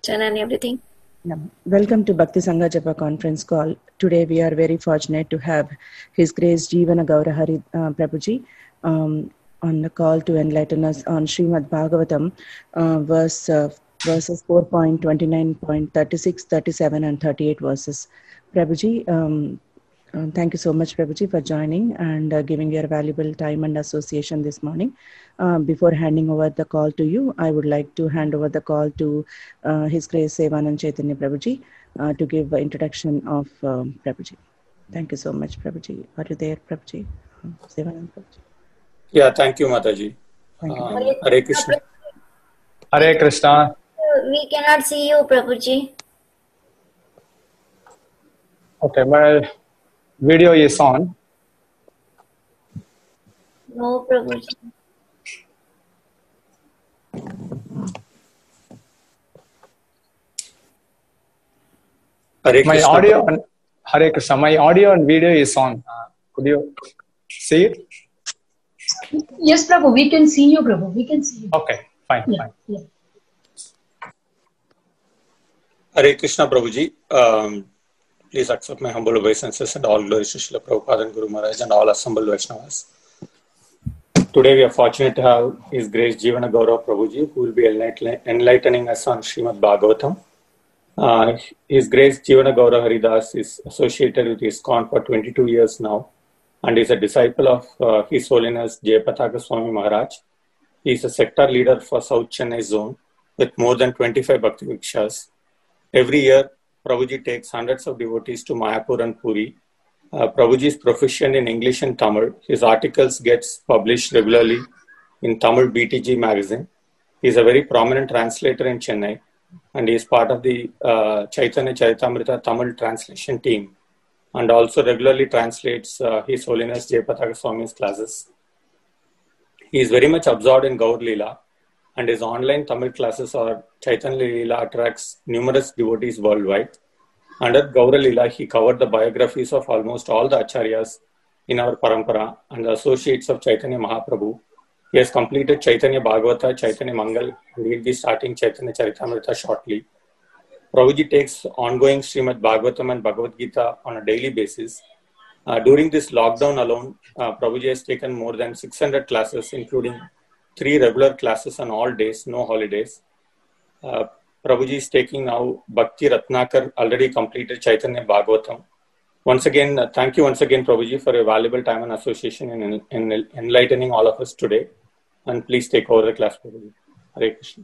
and everything. Yeah. Welcome to Bhakti Sangha Japa conference call. Today we are very fortunate to have His Grace Jeevana Gaura Hari Prabhuji on the call to enlighten us on Srimad Bhagavatam verses 4.29.36, 37 and 38 verses. Prabhuji, thank you so much, Prabhuji, for joining and giving your valuable time and association this morning. Before handing over the call to you, I would like to hand over the call to His Grace Sevanand Chaitanya Prabhuji to give the introduction of Prabhuji. Thank you so much, Prabhuji. Are you there, Prabhuji? Sevanand Prabhuji. Yeah, thank you, Mataji. Thank you. Hare Krishna. Hare Krishna. We cannot see you, Prabhuji. Okay, my video is on. No, Prabhuji. Hare My Krishna. audio and Hare Krishna. My audio and video is on. Could you see it? Yes, Prabhu, we can see you, Prabhu. We can see you. Okay, fine, Yeah, fine. yeah. Hare Krishna, Prabhuji. Please accept my humble obeisances and all glories to Srila Prabhupada and Guru Maharaj and all assembled Vaishnavas. Today we are fortunate to have His Grace Jeevana Gaura Prabhuji, who will be enlightening us on Srimad Bhagavatam. His Grace Jeevana Gaura Haridas is associated with ISKCON for 22 years now and is a disciple of His Holiness Jayapataka Swami Maharaj. He is a sector leader for South Chennai zone with more than 25 Bhakti Vikshas. Every year, Prabhuji takes hundreds of devotees to Mayapur and Puri. Prabhuji is proficient in English and Tamil. His articles gets published regularly in Tamil BTG magazine. He is a very prominent translator in Chennai and he is part of the Chaitanya Charitamrita Tamil translation team and also regularly translates His Holiness Jayapataka Swami's classes. He is very much absorbed in Gaur Leela and his online Tamil classes or Chaitanya Leela attracts numerous devotees worldwide. Under Gaura Leela, he covered the biographies of almost all the acharyas in our parampara and the associates of Chaitanya Mahaprabhu. He has completed Chaitanya Bhagavata, Chaitanya Mangal, and he will be starting Chaitanya Charitamrita shortly. Prabhuji takes ongoing Srimad Bhagavatam and Bhagavad Gita on a daily basis. During this lockdown alone, Prabhuji has taken more than 600 classes, including 3 regular classes on all days, no holidays. Prabhuji is taking now Bhakti Ratnakar, already completed Chaitanya Bhagavatam. Once again, thank you once again, Prabhuji, for your valuable time and association in enlightening all of us today. And please take over the class, Prabhuji. Hare Krishna.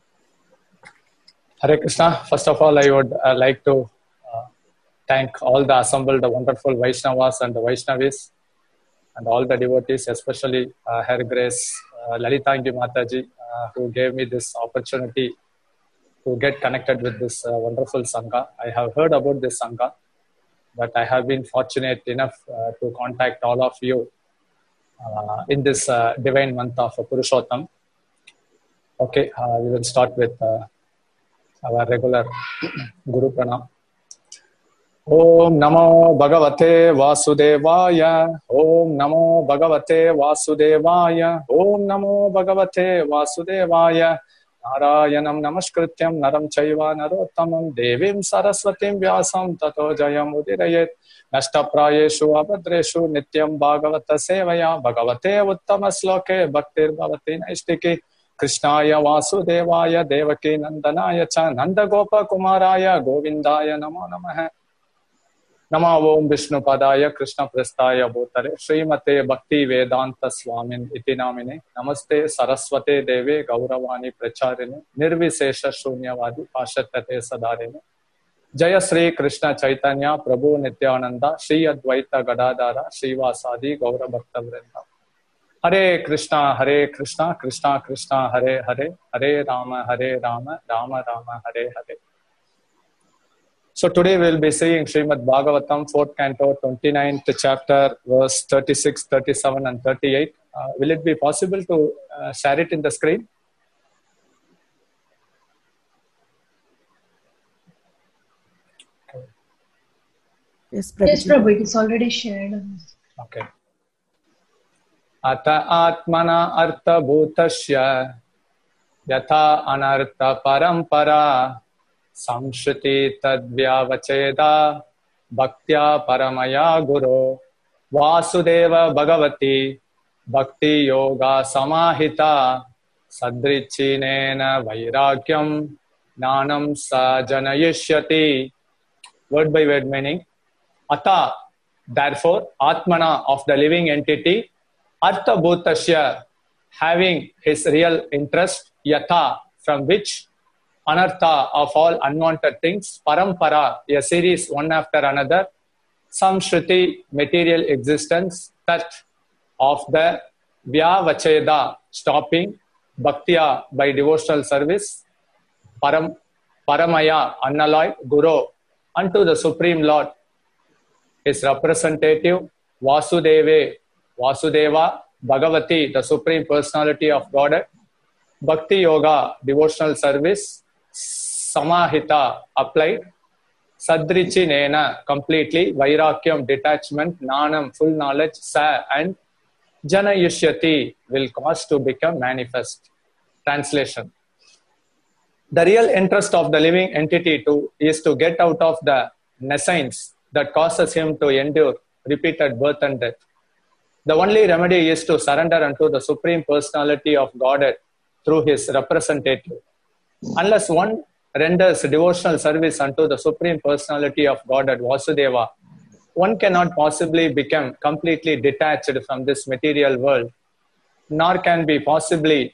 Hare Krishna. First of all, I would like to thank all the assembled wonderful Vaishnavas and the Vaishnavis and all the devotees, especially Her Grace Lalitangi Mataji, who gave me this opportunity to get connected with this wonderful Sangha. I have heard about this Sangha, but I have been fortunate enough to contact all of you in this divine month of Purushottam. Okay, we will start with our regular Guru Pranam. Om Namo Bhagavate Vasudevaya. Om Namo Bhagavate Vasudevaya. Om Namo Bhagavate Vasudevaya. Narayanam Namaskrityam Naram Chaiva Narottamam Devim Saraswatim Vyasam Tato Jayam Udirayet Nashtaprayeshu Abhadreshu Nityam Bhagavata Sevaya Bhagavate Uttama Sloke Bhaktir Bhavati Naistiki Krishnaya Vasudevaya Devaki Nandanaya Cha Nandagopa Kumaraya Govindaya Namo Namaha Nama Om Vishnu Padaya Krishna Prastaya Bhutale Srimate Bhakti Vedanta Swamin Iti Namine Namaste Saraswate Deve Gauravani Pracharine Nirvisesha Shunyavadi Pashatate Sadarine Jaya Sri Krishna Chaitanya Prabhu Nityananda Shri Advaita Gadadara Srivasadi Gaura Bhakta Vrinda Hare Krishna Krishna Krishna Hare Hare Hare Rama Rama Rama Hare Hare. So today we will be seeing Srimad Bhagavatam, 4th canto, 29th chapter, verse 36, 37 and 38. Will it be possible to share it in the screen? Yes, Prabhuji. Yes, Prabhu, it is already shared. Okay. Ata atmana artha bhutasya yatha anartha parampara samshruti tadvyavacheda bhaktya paramaya guru vasudeva bhagavati bhakti yoga samahita sadrichinena vairagyam nanam sa janayishyati. Word by word meaning. Ata, therefore, Atmana of the living entity, Artha Bhutasya, having his real interest, Yatha, from which, Anartha of all unwanted things, Parampara, a series one after another, Samshruti, material existence, Tat, of the Vyavacheda, stopping, Bhaktya, by devotional service, Paramaya, unalloyed, Guru, unto the Supreme Lord, his representative, Vasudeva, Bhagavati, the Supreme Personality of Godhead, Bhakti Yoga, devotional service, Samahita, applied, Sadrichi Nena, completely, Vairakyam, detachment, Nanam, full knowledge, Sa, and Jana Yushyati, will cause to become manifest. Translation. The real interest of the living entity is to get out of the nescience that causes him to endure repeated birth and death. The only remedy is to surrender unto the Supreme Personality of Godhead through his representative. Unless one renders devotional service unto the Supreme Personality of Godhead, Vasudeva, one cannot possibly become completely detached from this material world, nor can he possibly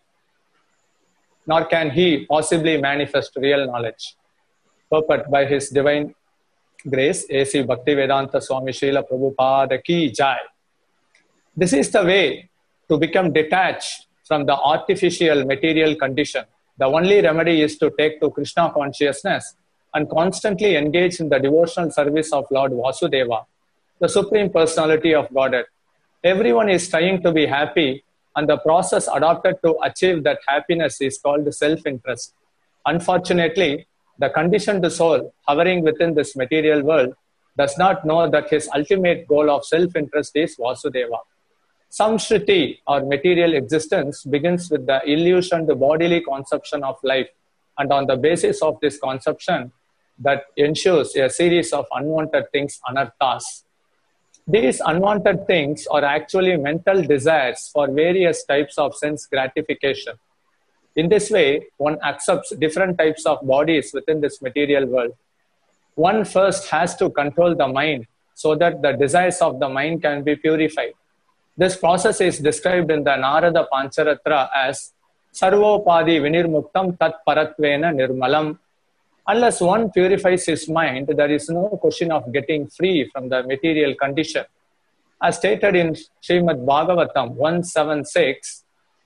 manifest real knowledge. Purport by His Divine Grace, A.C. Bhaktivedanta Swami Srila Prabhupada Ki Jai. This is the way to become detached from the artificial material condition. The only remedy is to take to Krishna consciousness and constantly engage in the devotional service of Lord Vasudeva, the Supreme Personality of Godhead. Everyone is trying to be happy, and the process adopted to achieve that happiness is called self-interest. Unfortunately, the conditioned soul hovering within this material world does not know that his ultimate goal of self-interest is Vasudeva. Samshruti, or material existence, begins with the illusioned bodily conception of life, and on the basis of this conception, that ensures a series of unwanted things, anarthas. These unwanted things are actually mental desires for various types of sense gratification. In this way, one accepts different types of bodies within this material world. One first has to control the mind so that the desires of the mind can be purified. This process is described in the Narada Pancharatra as Sarvopadi Vinirmuktam Tat Paratvena Nirmalam. Unless one purifies his mind, there is no question of getting free from the material condition. As stated in Srimad Bhagavatam 176,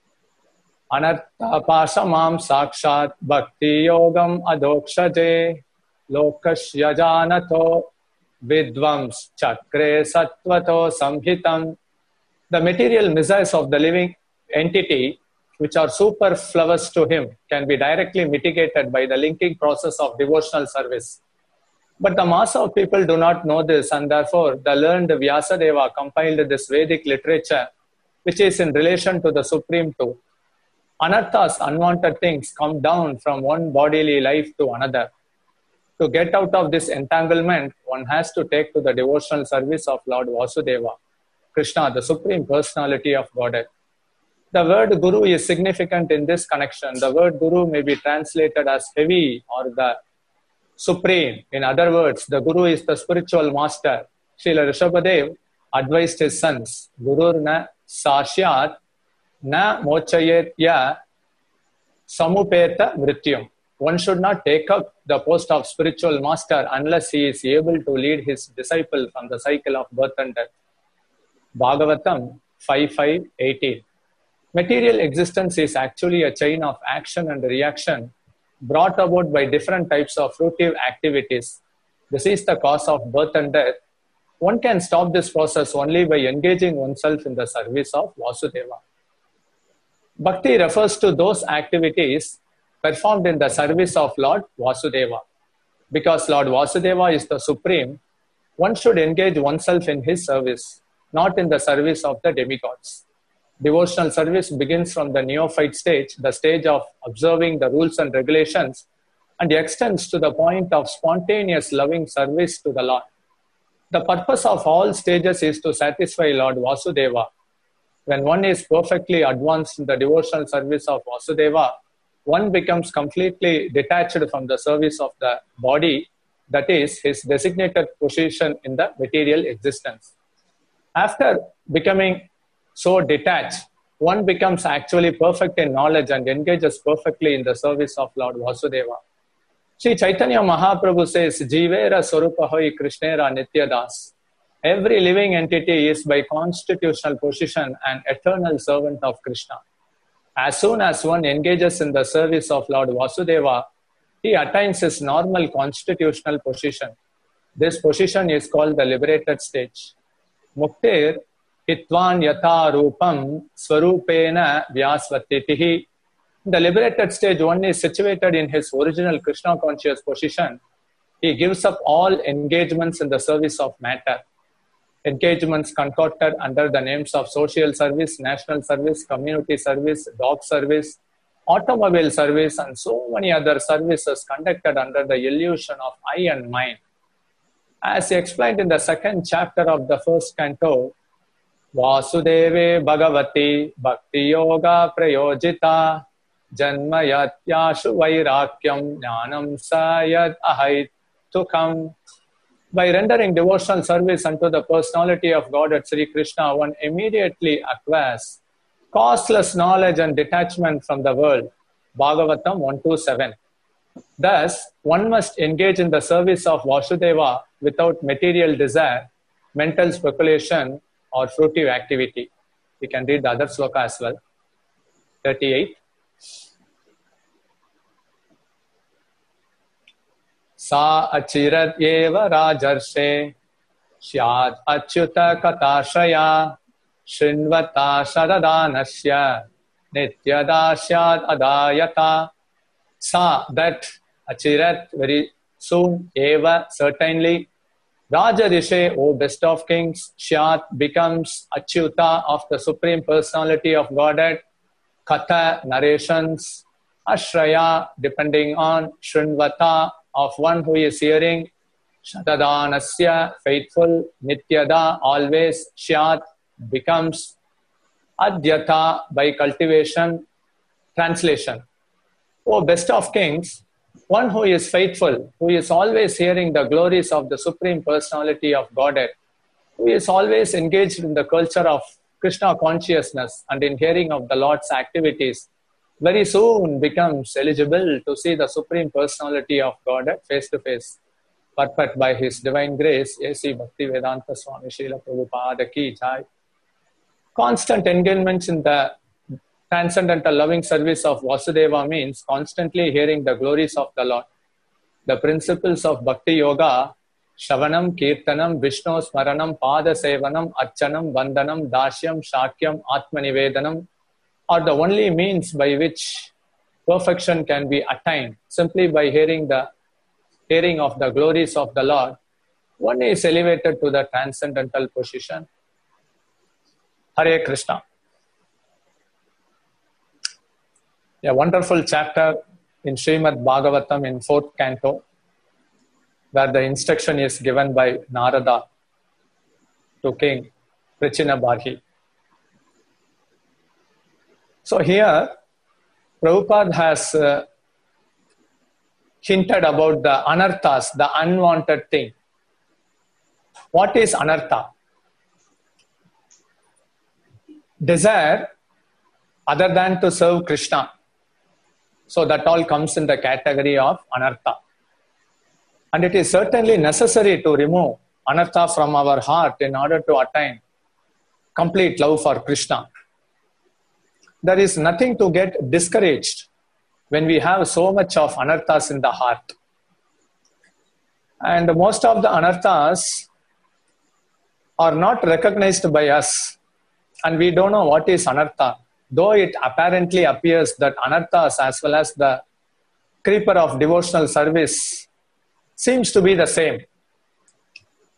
Anarthapasamam Sakshat Bhakti Yogam Adokshaje Lokashya Janato Vidvams Chakre Sattvato Samhitam. The material miseries of the living entity, which are superfluous to him, can be directly mitigated by the linking process of devotional service. But the mass of people do not know this, and therefore the learned Vyasadeva compiled this Vedic literature, which is in relation to the Supreme Two. Anarthas, unwanted things, come down from one bodily life to another. To get out of this entanglement, one has to take to the devotional service of Lord Vasudeva, Krishna, the Supreme Personality of Godhead. The word Guru is significant in this connection. The word Guru may be translated as heavy or the supreme. In other words, the Guru is the spiritual master. Srila Rishabhadev advised his sons, Gurur na sashyat na mochayet ya samupeta vrityam. One should not take up the post of spiritual master unless he is able to lead his disciple from the cycle of birth and death. Bhagavatam 5.5.18. Material existence is actually a chain of action and reaction brought about by different types of fruitive activities. This is the cause of birth and death. One can stop this process only by engaging oneself in the service of Vasudeva. Bhakti refers to those activities performed in the service of Lord Vasudeva. Because Lord Vasudeva is the Supreme, one should engage oneself in his service, not in the service of the demigods. Devotional service begins from the neophyte stage, the stage of observing the rules and regulations and extends to the point of spontaneous loving service to the Lord. The purpose of all stages is to satisfy Lord Vasudeva. When one is perfectly advanced in the devotional service of Vasudeva, one becomes completely detached from the service of the body, that is, his designated position in the material existence. After becoming so detached, one becomes actually perfect in knowledge and engages perfectly in the service of Lord Vasudeva. Sri Chaitanya Mahaprabhu says, Jivera Swarupa Hoi Krishnera Nityadas. Every living entity is by constitutional position an eternal servant of Krishna. As soon as one engages in the service of Lord Vasudeva, he attains his normal constitutional position. This position is called the liberated stage. Muktir hitvan yatha rupam swarupena vyasvatitihi. In the liberated stage, one is situated in his original Krishna conscious position. He gives up all engagements in the service of matter. Engagements concocted under the names of social service, national service, community service, dog service, automobile service, and so many other services conducted under the illusion of I and mine. As explained in the second chapter of the first canto, Vasudeve Bhagavati Bhakti Yoga Prayojita Janma Yatyashu Vairakyam Jnanam Sayad Ahaitukam. By rendering devotional service unto the personality of God at Sri Krishna, one immediately acquires costless knowledge and detachment from the world. Bhagavatam 127. Thus, one must engage in the service of Vasudeva without material desire, mental speculation, or fruitive activity. We can read the other sloka as well. 38. Sa achirat eva rajarshe syad achyuta katashaya shrinvata sharadanasya nityada syad adayata. Sa, that, achirat, very soon, eva, certainly, rajarishe, O best of kings, syad, becomes achyuta of the Supreme Personality of Godhead, katha, narrations, ashraya, depending on, shrinvata, of one who is hearing, shadadanasya, faithful, nityada, always, syat, becomes, adyata, by cultivation. Translation. O best of kings, one who is faithful, who is always hearing the glories of the Supreme Personality of Godhead, who is always engaged in the culture of Krishna consciousness and in hearing of the Lord's activities, very soon becomes eligible to see the Supreme Personality of Godhead face to face. Purport by His Divine Grace, A.C. Bhaktivedanta Swami Srila Prabhupada Ki Jai. Constant engagement in the transcendental loving service of Vasudeva means constantly hearing the glories of the Lord. The principles of Bhakti Yoga, Shravanam, Kirtanam, Vishnu Smaranam, Pada Sevanam, Archanam, Vandanam, Dashyam, Shakyam, Atmanivedanam, are the only means by which perfection can be attained. Simply by hearing of the glories of the Lord, one is elevated to the transcendental position. Hare Krishna. A wonderful chapter in Srimad Bhagavatam in 4th canto, where the instruction is given by Narada to King Prachinabarhi. So here, Prabhupada has hinted about the anarthas, the unwanted thing. What is anartha? Desire other than to serve Krishna. So that all comes in the category of anartha. And it is certainly necessary to remove anartha from our heart in order to attain complete love for Krishna. There is nothing to get discouraged when we have so much of anarthas in the heart. And most of the anarthas are not recognized by us. And we don't know what is anartha. Though it apparently appears that anarthas as well as the creeper of devotional service seems to be the same.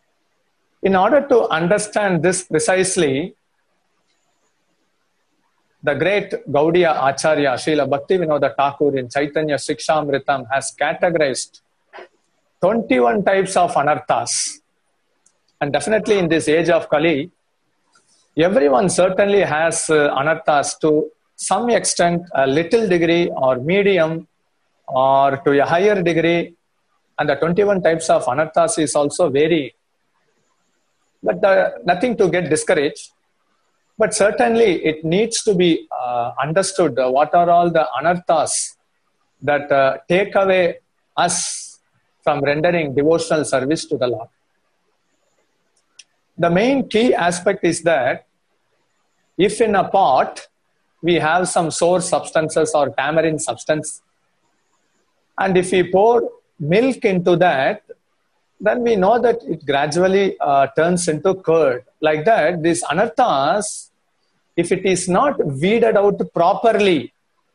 In order to understand this precisely, the great Gaudiya Acharya, Srila Bhaktivinoda Thakur in Chaitanya Shikshamritam has categorized 21 types of anarthas. And definitely in this age of Kali, everyone certainly has anarthas to some extent, a little degree or medium or to a higher degree. And the 21 types of anarthas is also varying. But nothing to get discouraged. But certainly it needs to be understood what are all the anarthas that take away us from rendering devotional service to the Lord. The main key aspect is that if in a pot we have some sour substances or tamarind substance, and if we pour milk into that, then we know that it gradually turns into curd. Like that, these anarthas, if it is not weeded out properly,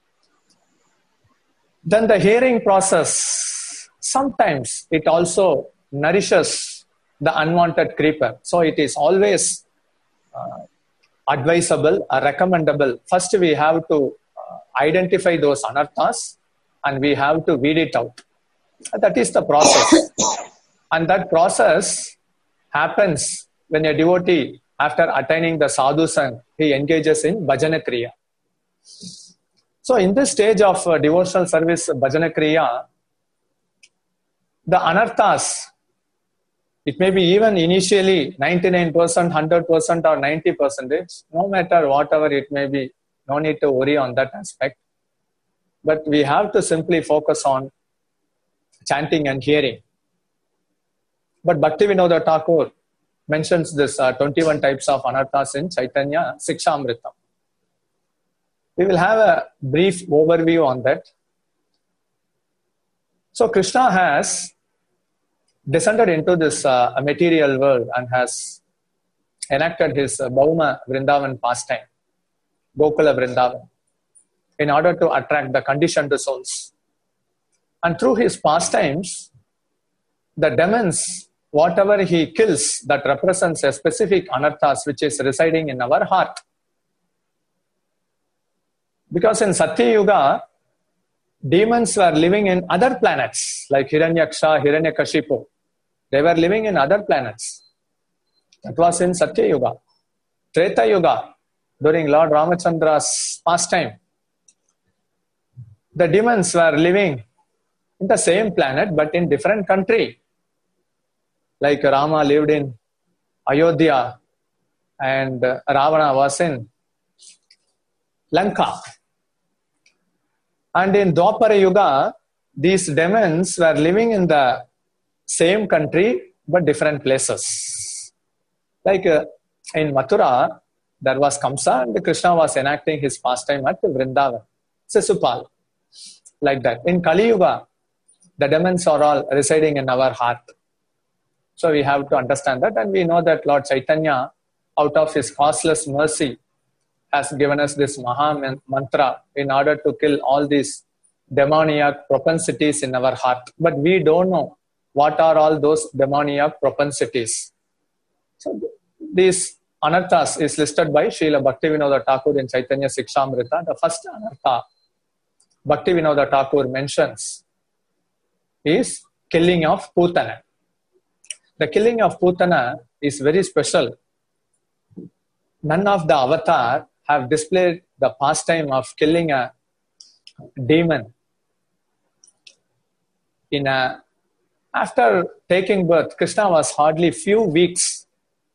then the hearing process, sometimes it also nourishes the unwanted creeper. So it is always advisable, recommendable. First we have to identify those anarthas and we have to weed it out. That is the process. And that process happens when a devotee, after attaining the sadhu sang, he engages in bhajana kriya. So in this stage of devotional service, bhajana kriya, the anarthas, it may be even initially 99%, 100% or 90%, no matter whatever it may be, no need to worry on that aspect. But we have to simply focus on chanting and hearing. But Bhaktivinoda Thakur mentions this 21 types of anarthas in Chaitanya Shikshamritam. We will have a brief overview on that. So Krishna has descended into this material world and has enacted his Bhauma Vrindavan pastime, Gokula Vrindavan, in order to attract the conditioned souls. And through his pastimes, the demons, whatever he kills, that represents a specific anarthas which is residing in our heart. Because in Satya Yuga, demons were living in other planets, like Hiranyaksha, Hiranyakashipu. They were living in other planets. That was in Satya Yuga. Treta Yuga, during Lord Ramachandra's pastime, the demons were living in the same planet but in different country. Like Rama lived in Ayodhya and Ravana was in Lanka. And in Dwapara Yuga, these demons were living in the same country but different places. Like in Mathura, there was Kamsa and Krishna was enacting his pastime at Vrindavan, Sisupal. Like that. In Kali Yuga, the demons are all residing in our heart. So we have to understand that, and we know that Lord Chaitanya, out of his causeless mercy, has given us this Maha Mantra in order to kill all these demoniac propensities in our heart. But we don't know what are all those demoniac propensities. So these anarthas is listed by Srila Bhaktivinoda Thakur in Chaitanya Shikshamrita. The first anartha Bhaktivinoda Thakur mentions is killing of Putana. The killing of Putana is very special. None of the avatar have displayed the pastime of killing a demon. After taking birth, Krishna was hardly few weeks.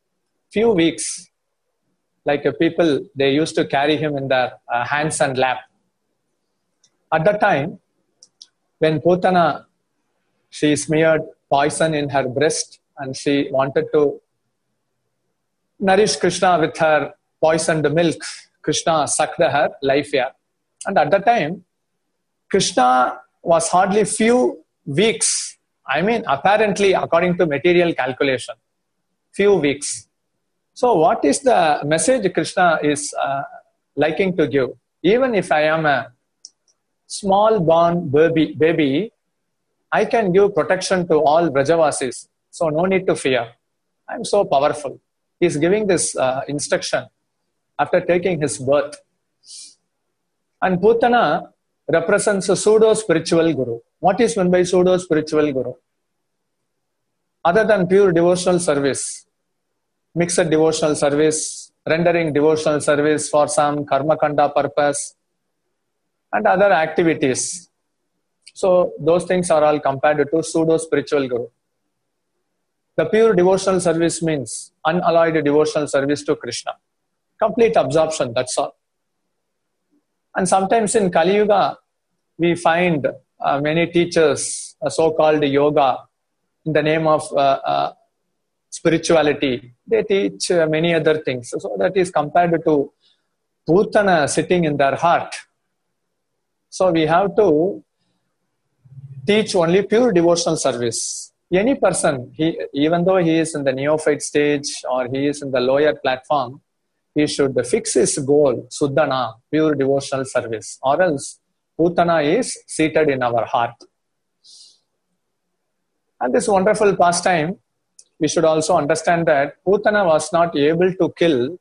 Like people, they used to carry him in their hands and lap. At that time, when Putana, she smeared poison in her breast and she wanted to nourish Krishna with her poisoned milk, Krishna sucked her life here. And at that time, Krishna was hardly few weeks. I mean, apparently, according to material calculation, few weeks. So what is the message Krishna is liking to give? Even if I am a small born baby, I can give protection to all Brajavasis. So no need to fear. I am so powerful. He is giving this instruction after taking his birth. And Putana represents a pseudo-spiritual guru. What is meant by pseudo-spiritual guru? Other than pure devotional service, mixed devotional service, rendering devotional service for some karma kanda purpose, and other activities. So those things are all compared to pseudo-spiritual guru. The pure devotional service means unalloyed devotional service to Krishna. Complete absorption, that's all. And sometimes in Kali Yuga, we find many teachers, so-called yoga, in the name of spirituality. They teach many other things. So that is compared to Putana sitting in their heart. So we have to teach only pure devotional service. Any person, even though he is in the neophyte stage or he is in the lower platform, he should fix his goal, Suddhana, pure devotional service, or else Putana is seated in our heart. And this wonderful pastime, we should also understand that Putana was not able to kill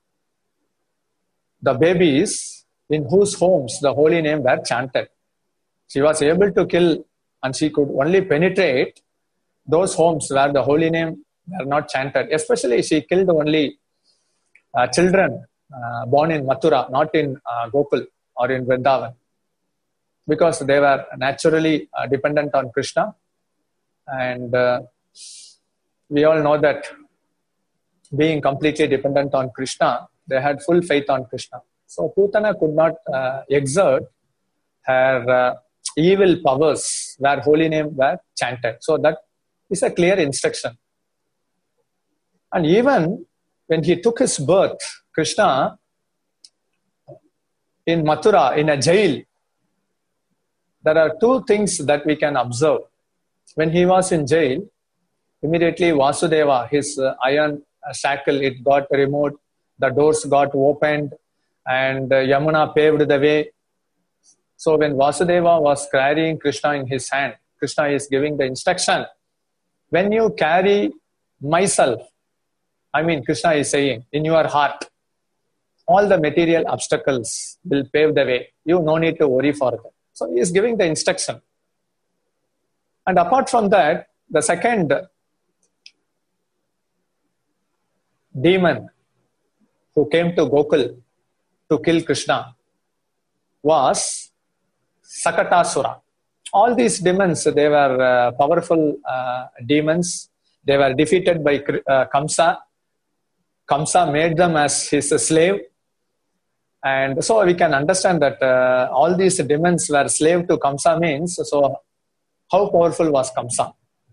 the babies in whose homes the holy name were chanted. She was able to kill, and she could only penetrate those homes where the holy name were not chanted. Especially she killed only children born in Mathura, not in Gokul or in Vrindavan, because they were naturally dependent on Krishna. And we all know that being completely dependent on Krishna, they had full faith on Krishna. So Putana could not exert her evil powers where holy name were chanted. So that is a clear instruction. And even when he took his birth, Krishna, in Mathura, in a jail, there are two things that we can observe. When he was in jail, immediately Vasudeva, his iron shackle, it got removed, the doors got opened, and Yamuna paved the way. So when Vasudeva was carrying Krishna in his hand, Krishna is giving the instruction, when you carry myself, Krishna is saying, in your heart, all the material obstacles will pave the way. You no need to worry for them. So he is giving the instruction. And apart from that, the second demon who came to Gokul to kill Krishna was Sakatasura. All these demons, they were powerful demons. They were defeated by Kamsa. Kamsa made them as his slave. And so we can understand that all these demons were slave to Kamsa means, so how powerful was Kamsa?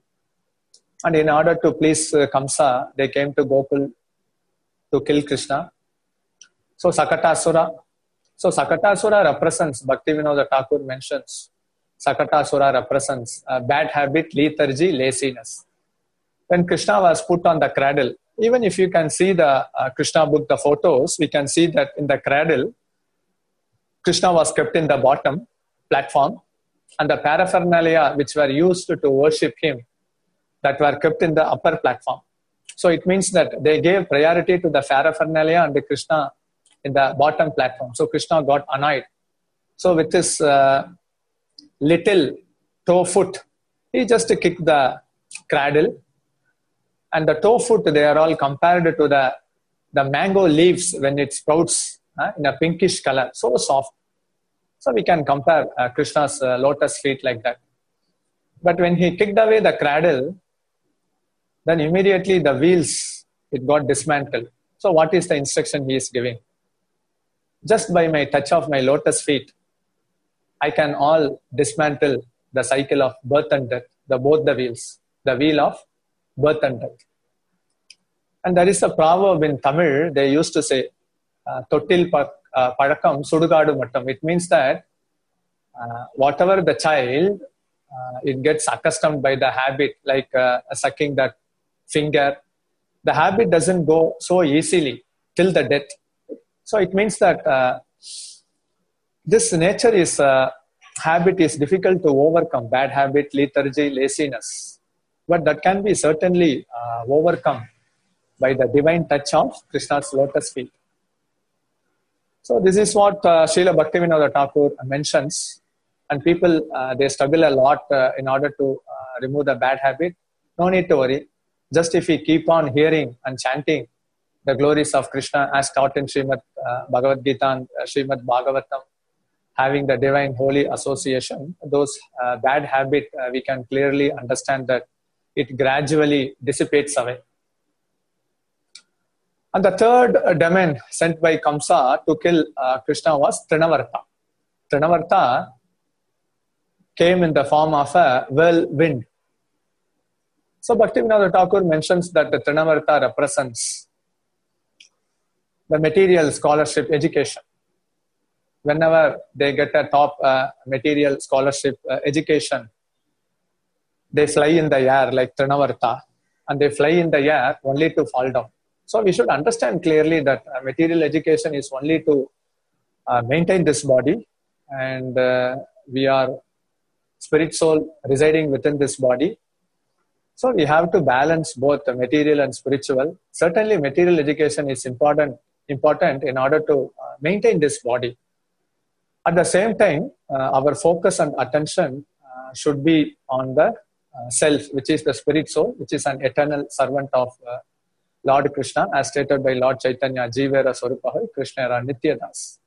And in order to please Kamsa, they came to Gokul to kill Krishna. So Sakatasura represents, Bhaktivinoda Thakur mentions, Sakatasura represents bad habit, lethargy, laziness. When Krishna was put on the cradle, even if you can see the Krishna book, the photos, we can see that in the cradle, Krishna was kept in the bottom platform, and the paraphernalia which were used to worship him, that were kept in the upper platform. So it means that they gave priority to the paraphernalia and the Krishna in the bottom platform. So Krishna got annoyed. So with his little toe foot, he just kicked the cradle. And the toe foot, they are all compared to the mango leaves when it sprouts in a pinkish color, so soft. So we can compare Krishna's lotus feet like that. But when he kicked away the cradle, then immediately the wheels, it got dismantled. So what is the instruction he is giving? Just by my touch of my lotus feet, I can all dismantle the cycle of birth and death, both the wheels, the wheel of birth and death. And there is a proverb in Tamil, they used to say, Tottil Pazhakam Sudugadu Mattam. It means that whatever the child, it gets accustomed by the habit, like sucking that finger. The habit doesn't go so easily till the death. So it means that this nature is, habit is difficult to overcome, bad habit, lethargy, laziness. But that can be certainly overcome by the divine touch of Krishna's lotus feet. So this is what Srila Bhaktivinoda Thakur mentions, and people, they struggle a lot in order to remove the bad habit. No need to worry. Just if we keep on hearing and chanting the glories of Krishna as taught in Srimad Bhagavad Gita and Srimad Bhagavatam, having the divine holy association, those bad habit, we can clearly understand that it gradually dissipates away. And the third demon sent by Kamsa to kill Krishna was Trinavarta. Trinavarta came in the form of a whirlwind. So Bhaktivinoda Thakur mentions that the Trinavarta represents the material scholarship education. Whenever they get a top material scholarship education, they fly in the air like Trinavarta, and they fly in the air only to fall down. So we should understand clearly that material education is only to maintain this body, and we are spirit soul residing within this body. So we have to balance both the material and spiritual. Certainly material education is important in order to maintain this body. At the same time, our focus and attention should be on the self, which is the spirit soul, which is an eternal servant of Lord Krishna, as stated by Lord Chaitanya, Jivera Swarupahoy, Krishna Era Nityadas.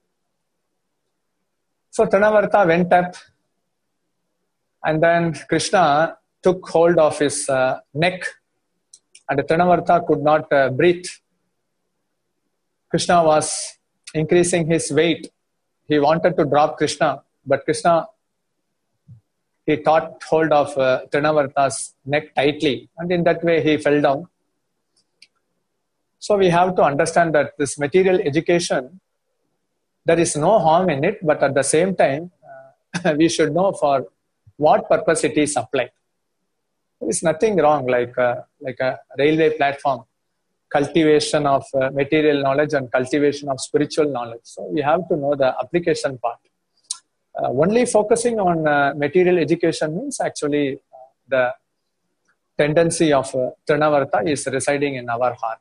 So Trinavarta went up, and then Krishna took hold of his neck, and Trinavarta could not breathe. Krishna was increasing his weight. He wanted to drop Krishna, but Krishna, he caught hold of Trinavarta's neck tightly, and in that way he fell down. So we have to understand that this material education, there is no harm in it, but at the same time, we should know for what purpose it is applied. There is nothing wrong like a railway platform, cultivation of material knowledge and cultivation of spiritual knowledge. So we have to know the application part. Only focusing on material education means actually the tendency of Trinavarta is residing in our heart.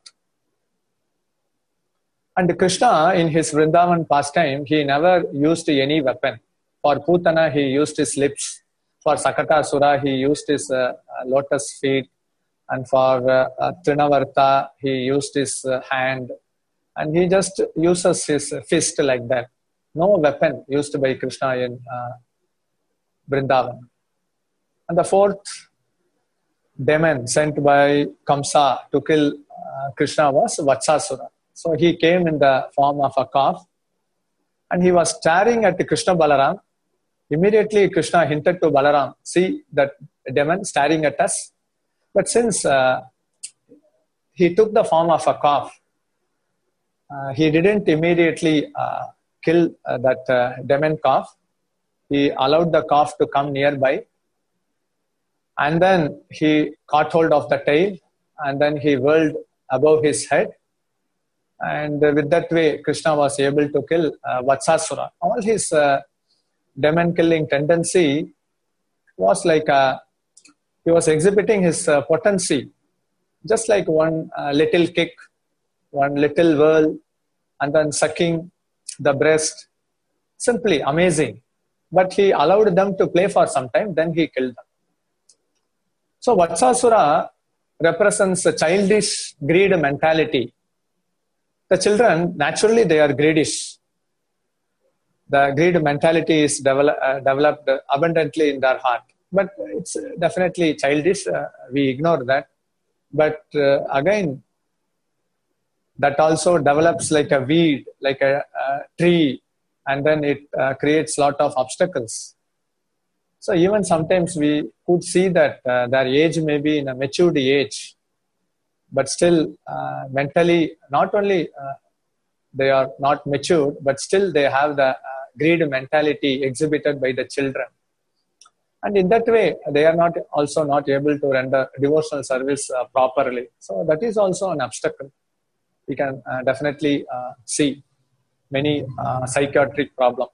And Krishna, in his Vrindavan pastime, he never used any weapon. For Putana, he used his lips. For Sakatasura, he used his lotus feet. And for Trinavarta, he used his hand. And he just uses his fist like that. No weapon used by Krishna in Vrindavan. And the fourth demon sent by Kamsa to kill Krishna was Vatsasura. So he came in the form of a calf, and he was staring at Krishna Balaram. Immediately Krishna hinted to Balaram, see that demon staring at us. But since he took the form of a calf, he didn't immediately kill that demon calf. He allowed the calf to come nearby, and then he caught hold of the tail, and then he whirled above his head. And with that way, Krishna was able to kill Vatsasura. All his demon killing tendency was like he was exhibiting his potency, just like one little kick, one little whirl, and then sucking the breast. Simply amazing. But he allowed them to play for some time, then he killed them. So Vatsasura represents a childish greed mentality. The children, naturally, they are greedish. The greed mentality is developed abundantly in their heart. But it's definitely childish. We ignore that. But again, that also develops like a weed, like a tree, and then it creates a lot of obstacles. So even sometimes we could see that their age may be in a matured age, but still mentally, not only they are not matured, but still they have the greed mentality exhibited by the children. And in that way, they are not able to render devotional service properly. So that is also an obstacle. We can definitely see many psychiatric problems.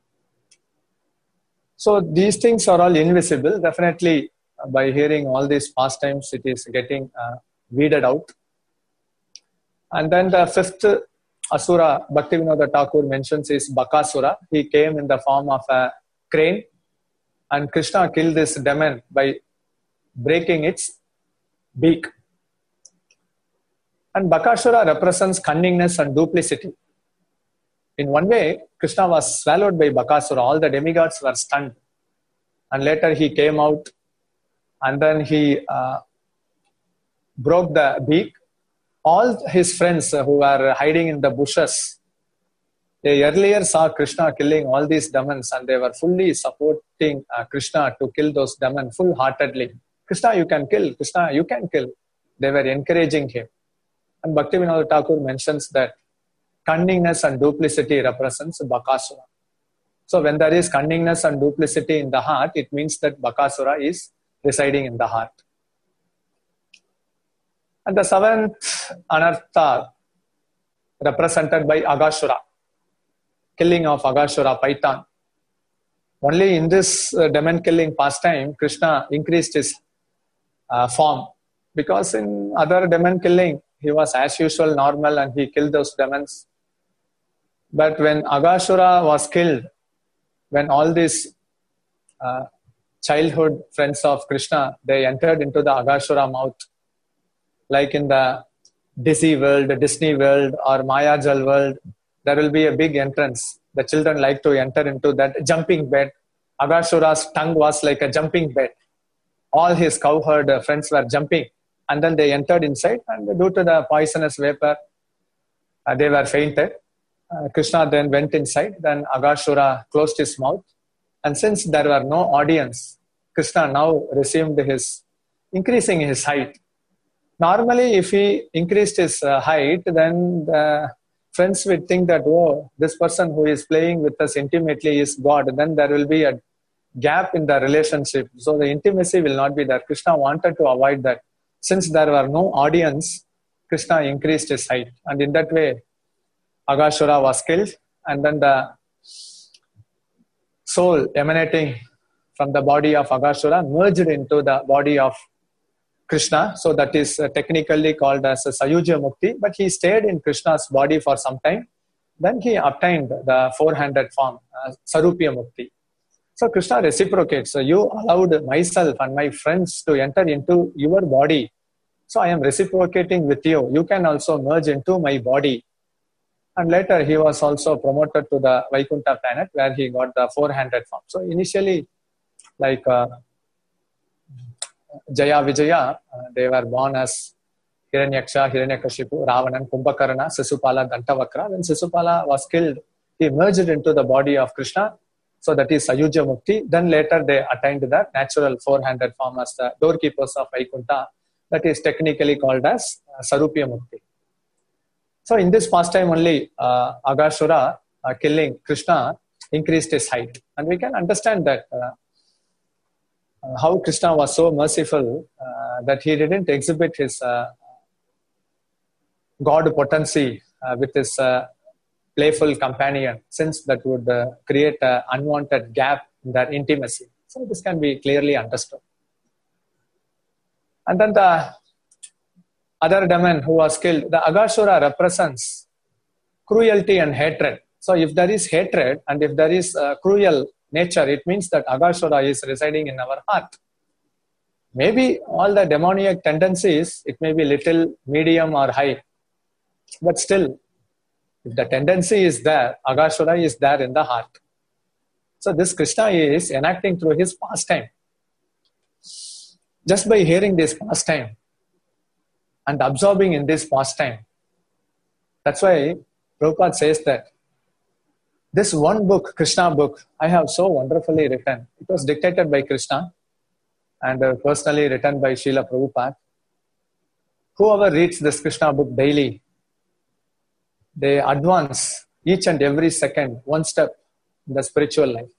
So these things are all invisible. Definitely, by hearing all these pastimes, it is getting weeded out. And then the fifth Asura Bhaktivinoda Thakur mentions is Bakasura. He came in the form of a crane, and Krishna killed this demon by breaking its beak. And Bakasura represents cunningness and duplicity. In one way, Krishna was swallowed by Bakasura. All the demigods were stunned. And later he came out, and then he broke the beak. All his friends who were hiding in the bushes, they earlier saw Krishna killing all these demons, and they were fully supporting Krishna to kill those demons full-heartedly. Krishna, you can kill. Krishna, you can kill. They were encouraging him. And Bhaktivinoda Thakur mentions that cunningness and duplicity represents Bakasura. So when there is cunningness and duplicity in the heart, it means that Bakasura is residing in the heart. And the seventh anartha represented by Agashura, killing of Agashura Paitan. Only in this demon killing pastime, Krishna increased his form, because in other demon killing, he was as usual normal and he killed those demons. But when Agashura was killed, when all these childhood friends of Krishna, they entered into the Agashura mouth, like in the Disney world, or Mayajal world, there will be a big entrance. The children like to enter into that jumping bed. Agashura's tongue was like a jumping bed. All his cowherd friends were jumping, and then they entered inside, and due to the poisonous vapor, they were fainted. Krishna then went inside, then Agashura closed his mouth, and since there were no audience, Krishna now resumed increasing his height. Normally, if he increased his height, then the friends would think that, oh, this person who is playing with us intimately is God. Then there will be a gap in the relationship. So the intimacy will not be there. Krishna wanted to avoid that. Since there were no audience, Krishna increased his height. And in that way, Agashura was killed. And then the soul emanating from the body of Agashura merged into the body of Krishna. So that is technically called as a Sayujya Mukti. But he stayed in Krishna's body for some time. Then he obtained the four-handed form, Sarupya Mukti. So Krishna reciprocates. So you allowed myself and my friends to enter into your body. So I am reciprocating with you. You can also merge into my body. And later he was also promoted to the Vaikuntha planet, where he got the four-handed form. So initially, like Jaya Vijaya, they were born as Hiranyaksha, Hiranyakashipu, Ravanan, Kumbhakarna, Sisupala, Dantavakra. When Sisupala was killed, he merged into the body of Krishna. So that is Sayujya Mukti. Then later they attained the natural four-handed form as the doorkeepers of Vaikuntha. That is technically called as Sarupya Mukti. So in this pastime only, Agashura killing Krishna increased his height. And we can understand that how Krishna was so merciful that he didn't exhibit his God potency with his playful companion, since that would create an unwanted gap in their intimacy. So this can be clearly understood. And then the other demon who was killed, the Agashura represents cruelty and hatred. So if there is hatred and if there is cruel nature, it means that Agashura is residing in our heart. Maybe all the demoniac tendencies, it may be little, medium or high. But still, if the tendency is there, Agashura is there in the heart. So this Krishna is enacting through his pastime. Just by hearing this pastime and absorbing in this pastime, that's why Prabhupada says that this one book, Krishna book, I have so wonderfully written. It was dictated by Krishna and personally written by Srila Prabhupada. Whoever reads this Krishna book daily, they advance each and every second, one step in the spiritual life.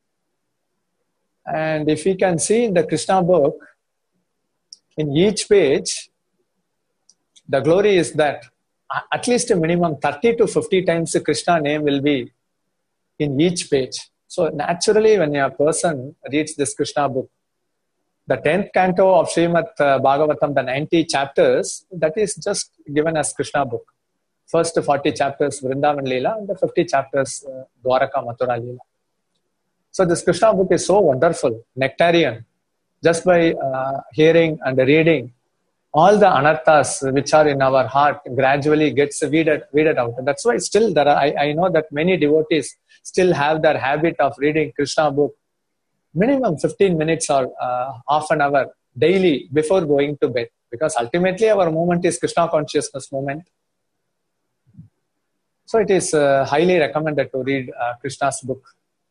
And if we can see in the Krishna book, in each page, the glory is that at least a minimum 30 to 50 times the Krishna name will be in each page. So naturally, when a person reads this Krishna book, the 10th canto of Srimad Bhagavatam, the 90 chapters, that is just given as Krishna book. first 40 chapters Vrindavan Leela and the 50 chapters Dwaraka Mathura Leela. So this Krishna book is so wonderful, nectarian. Just by hearing and reading, all the anarthas which are in our heart gradually gets weeded out. And that's why still there are, I know that many devotees still have their habit of reading Krishna book minimum 15 minutes or half an hour daily before going to bed. Because ultimately our movement is Krishna consciousness movement. So it is highly recommended to read Krishna's book.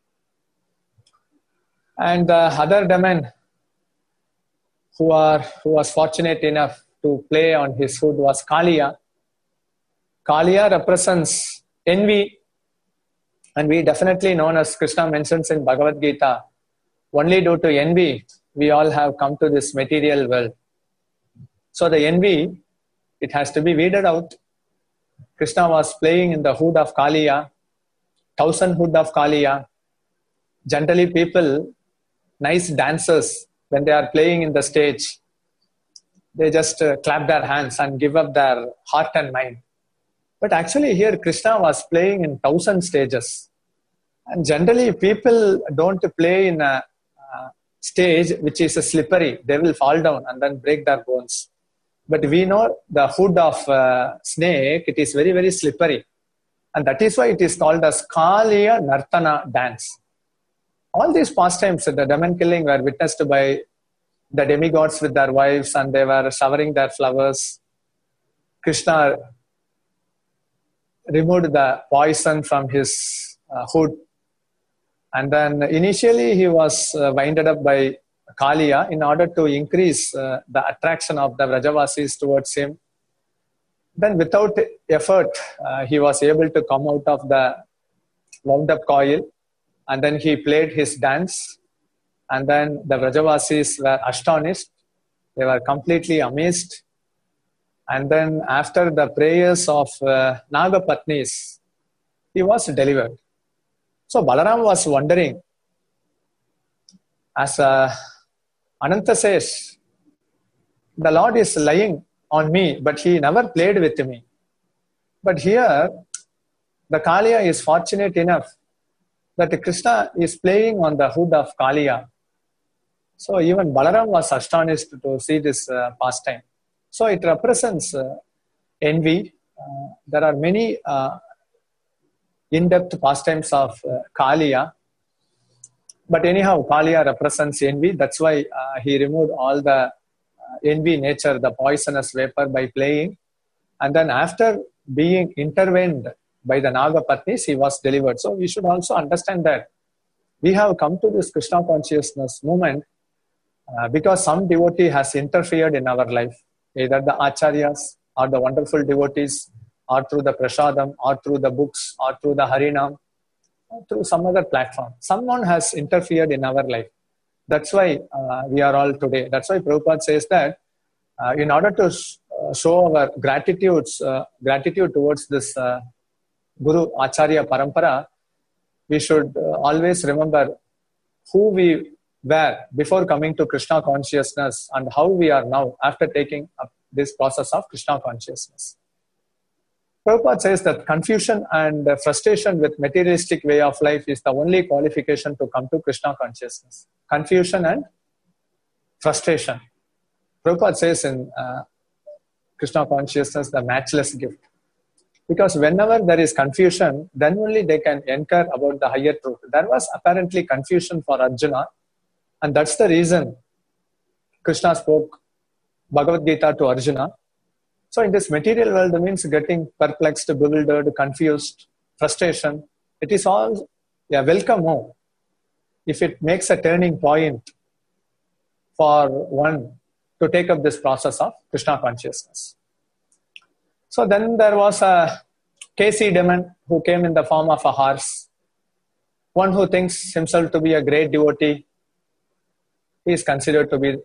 And the other Daman who was fortunate enough to play on his hood was Kaliya. Kaliya represents envy, and we definitely known as Krishna mentions in Bhagavad Gita, only due to envy we all have come to this material world. So the envy, it has to be weeded out. Krishna was playing in the hood of Kaliya, 1,000 hood of Kaliya. Generally people, nice dancers, when they are playing in the stage, they just clap their hands and give up their heart and mind. But actually here Krishna was playing in 1,000 stages. And generally people don't play in a stage which is slippery. They will fall down and then break their bones. But we know the hood of snake, it is very, very slippery. And that is why it is called as Kaliya Nartana dance. All these pastimes, the demon killing, were witnessed by the demigods with their wives, and they were showering their flowers. Krishna removed the poison from his hood. And then initially he was winded up by Kaliya in order to increase the attraction of the Vrajavasis towards him. Then without effort, he was able to come out of the wound up coil. And then he played his dance. And then the Vrajavasis were astonished. They were completely amazed. And then after the prayers of Nagapatnis, he was delivered. So Balaram was wondering, as Ananta says, the Lord is lying on me, but he never played with me. But here, the Kaliya is fortunate enough that Krishna is playing on the hood of Kaliya. So even Balaram was astonished to see this pastime. So it represents envy. There are many in-depth pastimes of Kaliya. But anyhow, Kaliya represents envy. That's why he removed all the envy nature, the poisonous vapor, by playing. And then after being intervened by the Nagapatnis, he was delivered. So we should also understand that we have come to this Krishna consciousness movement because some devotee has interfered in our life, either the acharyas or the wonderful devotees, or through the prasadam, or through the books, or through the harinam, or through some other platform. Someone has interfered in our life. That's why we are all today. That's why Prabhupada says that in order to show our gratitude towards this Guru Acharya Parampara, we should always remember who we were before coming to Krishna consciousness and how we are now after taking up this process of Krishna consciousness. Prabhupada says that confusion and frustration with materialistic way of life is the only qualification to come to Krishna consciousness. Confusion and frustration. Prabhupada says in Krishna consciousness, the matchless gift. Because whenever there is confusion, then only they can inquire about the higher truth. There was apparently confusion for Arjuna, and that's the reason Krishna spoke Bhagavad Gita to Arjuna. So in this material world, means getting perplexed, bewildered, confused, frustration. It is all a welcome move if it makes a turning point for one to take up this process of Krishna consciousness. So then there was a K.C. demon who came in the form of a horse. One who thinks himself to be a great devotee. He is considered to be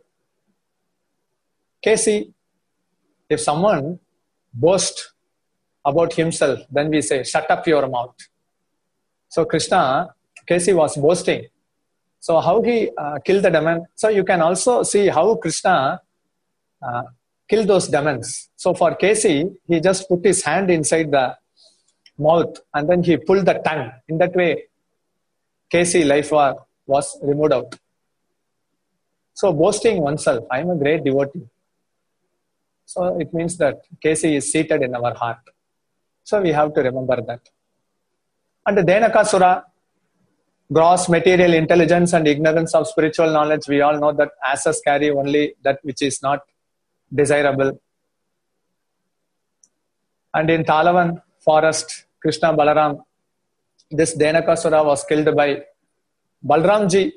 K.C. If someone boasts about himself, then we say, shut up your mouth. So Krishna, K.C. was boasting. So how he killed the demon. So you can also see how Krishna kill those demons. So for Casey, he just put his hand inside the mouth and then he pulled the tongue. In that way, Casey life was removed out. So boasting oneself, I am a great devotee. So it means that Casey is seated in our heart. So we have to remember that. And the Dhenakasura, gross material intelligence and ignorance of spiritual knowledge, we all know that asses carry only that which is not desirable. And in Talavan forest, Krishna Balaram, this Dhenakasura was killed by Balramji.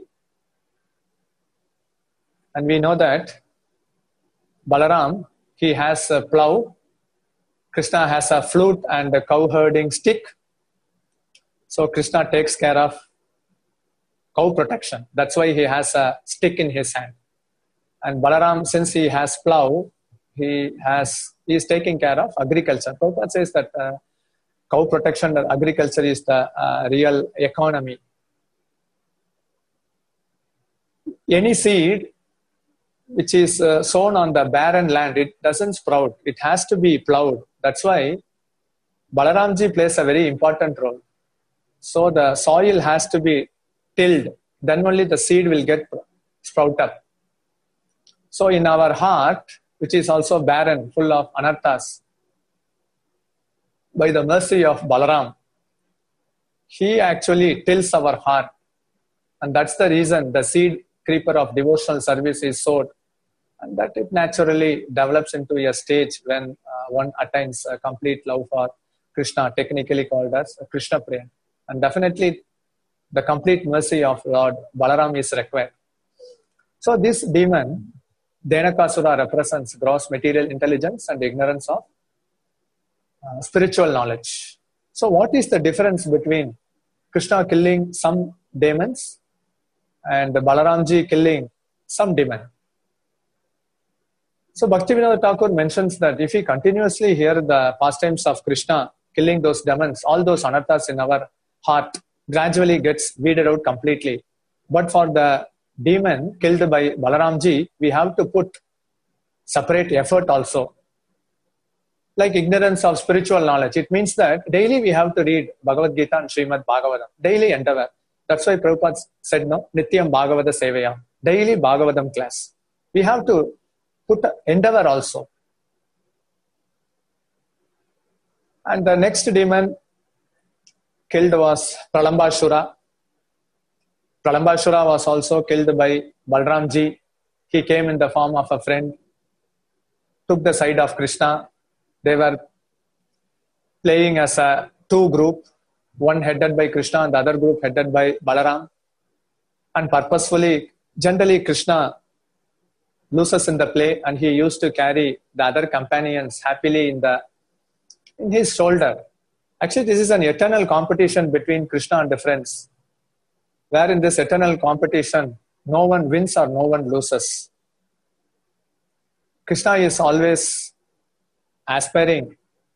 And we know that Balaram, he has a plow, Krishna has a flute and a cow herding stick. So Krishna takes care of cow protection. That's why he has a stick in his hand. And Balaram, since he has plow, he is taking care of agriculture. Prabhupada says that cow protection and agriculture is the real economy. Any seed which is sown on the barren land, it doesn't sprout. It has to be plowed. That's why Balaramji plays a very important role. So the soil has to be tilled. Then only the seed will get sprout up. So in our heart, which is also barren, full of anarthas, by the mercy of Balaram, he actually tills our heart. And that's the reason the seed creeper of devotional service is sowed. And that it naturally develops into a stage when one attains a complete love for Krishna, technically called as Krishna Prema. And definitely the complete mercy of Lord Balaram is required. So this demon, Dhenakasura, represents gross material intelligence and ignorance of spiritual knowledge. So what is the difference between Krishna killing some demons and Balaramji killing some demon? So Bhaktivinoda Thakur mentions that if we continuously hear the pastimes of Krishna killing those demons, all those anarthas in our heart gradually gets weeded out completely. But for the demon killed by Balaramji, we have to put separate effort also. Like ignorance of spiritual knowledge, it means that daily we have to read Bhagavad Gita and Srimad Bhagavatam. Daily endeavor. That's why Prabhupada said, no, Nityam Bhagavata Sevayam. Daily Bhagavatam class. We have to put endeavor also. And the next demon killed was Pralambashura. Pralambashura was also killed by Balramji. He came in the form of a friend, took the side of Krishna. They were playing as a two group, one headed by Krishna and the other group headed by Balaram. And purposefully, generally Krishna loses in the play and he used to carry the other companions happily in his shoulder. Actually, this is an eternal competition between Krishna and the friends, where in this eternal competition, no one wins or no one loses. Krishna is always aspiring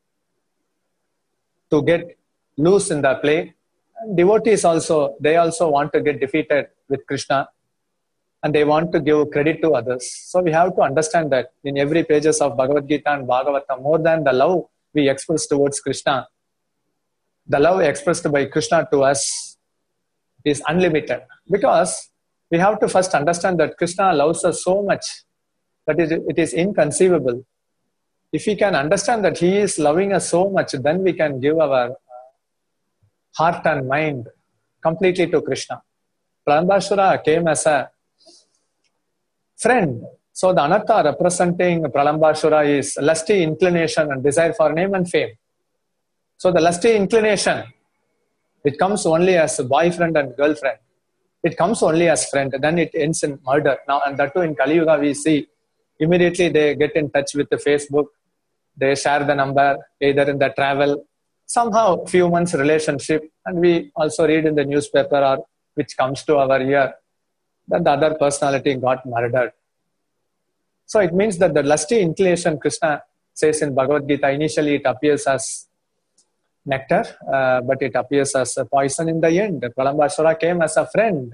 to get loose in the play. And devotees also, they also want to get defeated with Krishna and they want to give credit to others. So we have to understand that in every pages of Bhagavad Gita and Bhagavatam, more than the love we express towards Krishna, the love expressed by Krishna to us is unlimited. Because we have to first understand that Krishna loves us so much that it is inconceivable. If we can understand that he is loving us so much, then we can give our heart and mind completely to Krishna. Pralambashura came as a friend. So the anartha representing Pralambashura is lusty inclination and desire for name and fame. So the lusty inclination, it comes only as a boyfriend and girlfriend. It comes only as friend, then it ends in murder. Now, and that too in Kali Yuga we see, immediately they get in touch with the Facebook, they share the number, either in the travel, somehow few months relationship, and we also read in the newspaper or which comes to our ear that the other personality got murdered. So it means that the lusty inclination, Krishna says in Bhagavad Gita, initially it appears as nectar, but it appears as a poison in the end. Pralambashura came as a friend.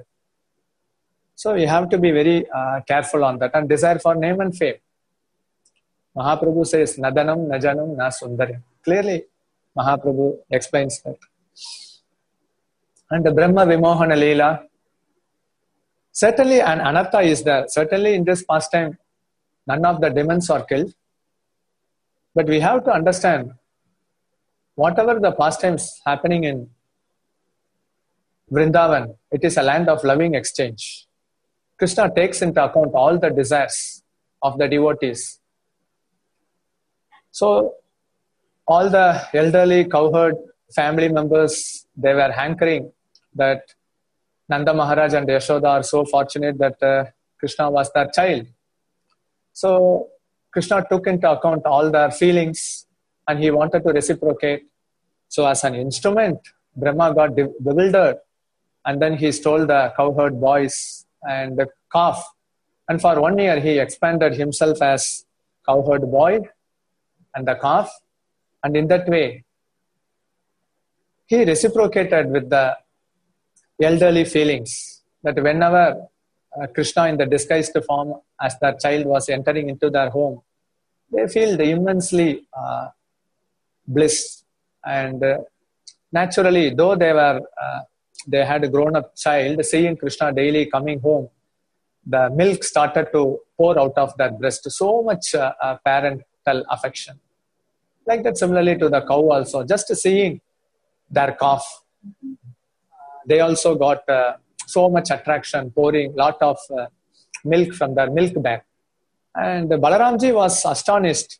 So we have to be very careful on that. And desire for name and fame. Mahaprabhu says, Nadanam, Najanam, Na Sundaram. Clearly, Mahaprabhu explains that. And the Brahma Vimohana Leela, certainly an anartha is there. Certainly in this pastime, none of the demons are killed. But we have to understand, whatever the pastimes happening in Vrindavan, it is a land of loving exchange. Krishna takes into account all the desires of the devotees. So, all the elderly cowherd family members, they were hankering that Nanda Maharaj and Yashoda are so fortunate that Krishna was their child. So, Krishna took into account all their feelings and he wanted to reciprocate. So, as an instrument, Brahma got bewildered and then he stole the cowherd boys and the calf. And for 1 year, he expanded himself as cowherd boy and the calf. And in that way, he reciprocated with the elderly feelings that whenever Krishna in the disguised form as their child was entering into their home, they feel the immensely bliss. And naturally, though they had a grown-up child, seeing Krishna daily coming home, the milk started to pour out of their breast. So much parental affection. Like that, similarly to the cow also, just seeing their calf, they also got so much attraction, pouring lot of milk from their milk bag. And Balaramji was astonished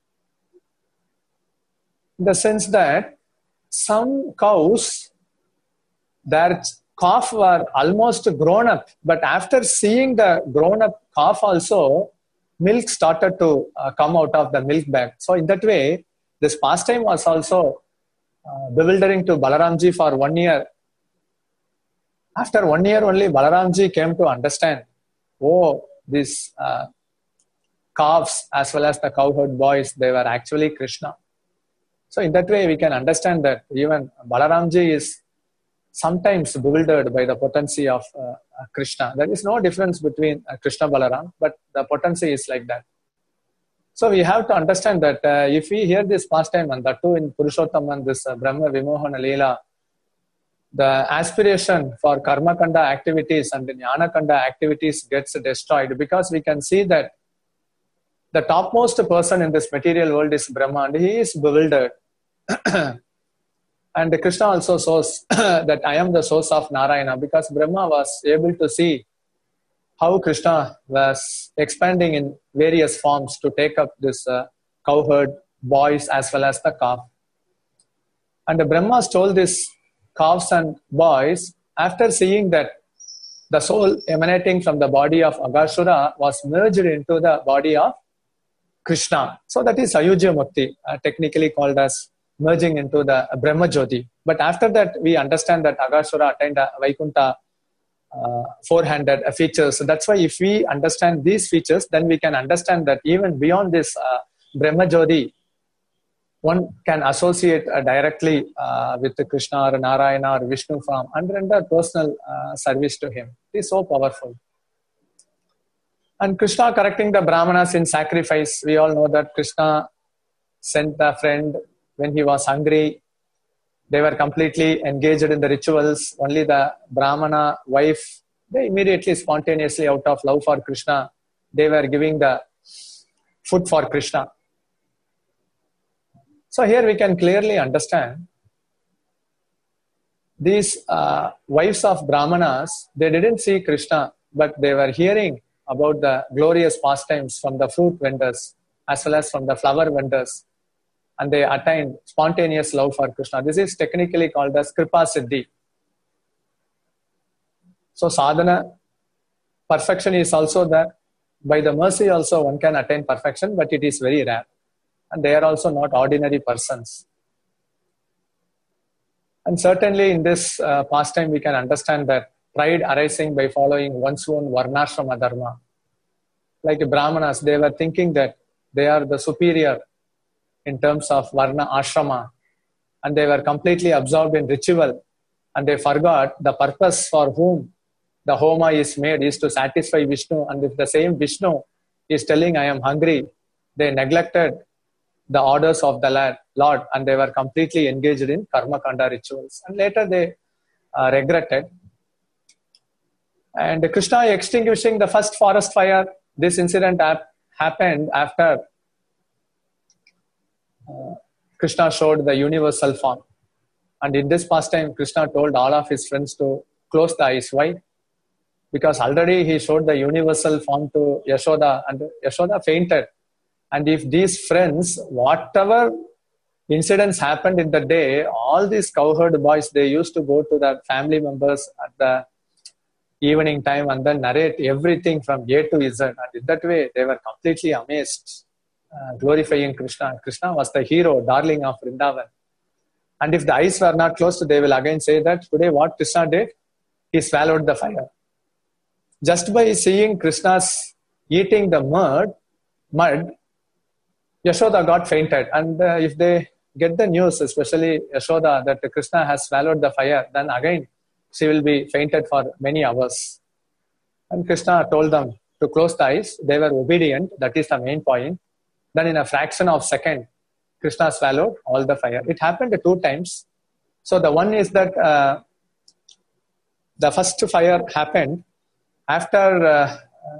in the sense that some cows, their calf were almost grown up, but after seeing the grown up calf also, milk started to come out of the milk bag. So in that way, this pastime was also bewildering to Balaramji for 1 year. After 1 year only, Balaramji came to understand, these calves as well as the cowherd boys, they were actually Krishna. So in that way, we can understand that even Balaramji is sometimes bewildered by the potency of Krishna. There is no difference between Krishna Balaram, but the potency is like that. So we have to understand that if we hear this pastime, and that too in Purushottam, this Brahma Vimohana Leela, the aspiration for Karma Kanda activities and Jnana Kanda activities gets destroyed, because we can see that the topmost person in this material world is Brahma, and he is bewildered. And Krishna also shows that I am the source of Narayana, because Brahma was able to see how Krishna was expanding in various forms to take up this cowherd boys as well as the calf. And the Brahma stole these calves and boys after seeing that the soul emanating from the body of Agashura was merged into the body of Krishna. So that is Ayujya Mukti, technically called as merging into the Brahma Jyoti. But after that, we understand that Agashura attained a Vaikuntha four-handed features. So that's why if we understand these features, then we can understand that even beyond this Brahma Jyoti, one can associate directly with Krishna or Narayana or Vishnu form and render personal service to him. It is so powerful. And Krishna correcting the Brahmanas in sacrifice. We all know that Krishna sent a friend when he was hungry. They were completely engaged in the rituals. Only the Brahmana wife, they immediately, spontaneously, out of love for Krishna, they were giving the food for Krishna. So here we can clearly understand these wives of Brahmanas, they didn't see Krishna, but they were hearing about the glorious pastimes from the fruit vendors as well as from the flower vendors. And they attained spontaneous love for Krishna. This is technically called as Kripa Siddhi. So sadhana, perfection is also there. By the mercy also one can attain perfection, but it is very rare. And they are also not ordinary persons. And certainly in this pastime we can understand that pride arising by following one's own varnashrama dharma. Like Brahmanas, they were thinking that they are the superior in terms of varna ashrama, and they were completely absorbed in ritual, and they forgot the purpose for whom the homa is made is to satisfy Vishnu. And if the same Vishnu is telling I am hungry, they neglected the orders of the Lord, and they were completely engaged in karma kanda rituals. And later they regretted. And Krishna extinguishing the first forest fire, this incident happened after Krishna showed the universal form. And in this pastime, Krishna told all of his friends to close the eyes. Why? Because already he showed the universal form to Yashoda, and Yashoda fainted. And if these friends, whatever incidents happened in the day, all these cowherd boys, they used to go to their family members at the evening time and then narrate everything from A to Z. And in that way, they were completely amazed, glorifying Krishna. Krishna was the hero, darling of Vrindavan. And if the eyes were not closed, they will again say that today what Krishna did, he swallowed the fire. Just by seeing Krishna's eating the mud, Yashoda got fainted. And if they get the news, especially Yashoda, that Krishna has swallowed the fire, then again she will be fainted for many hours. And Krishna told them to close the eyes. They were obedient. That is the main point. Then in a fraction of a second, Krishna swallowed all the fire. It happened 2 times. So the one is that the first fire happened after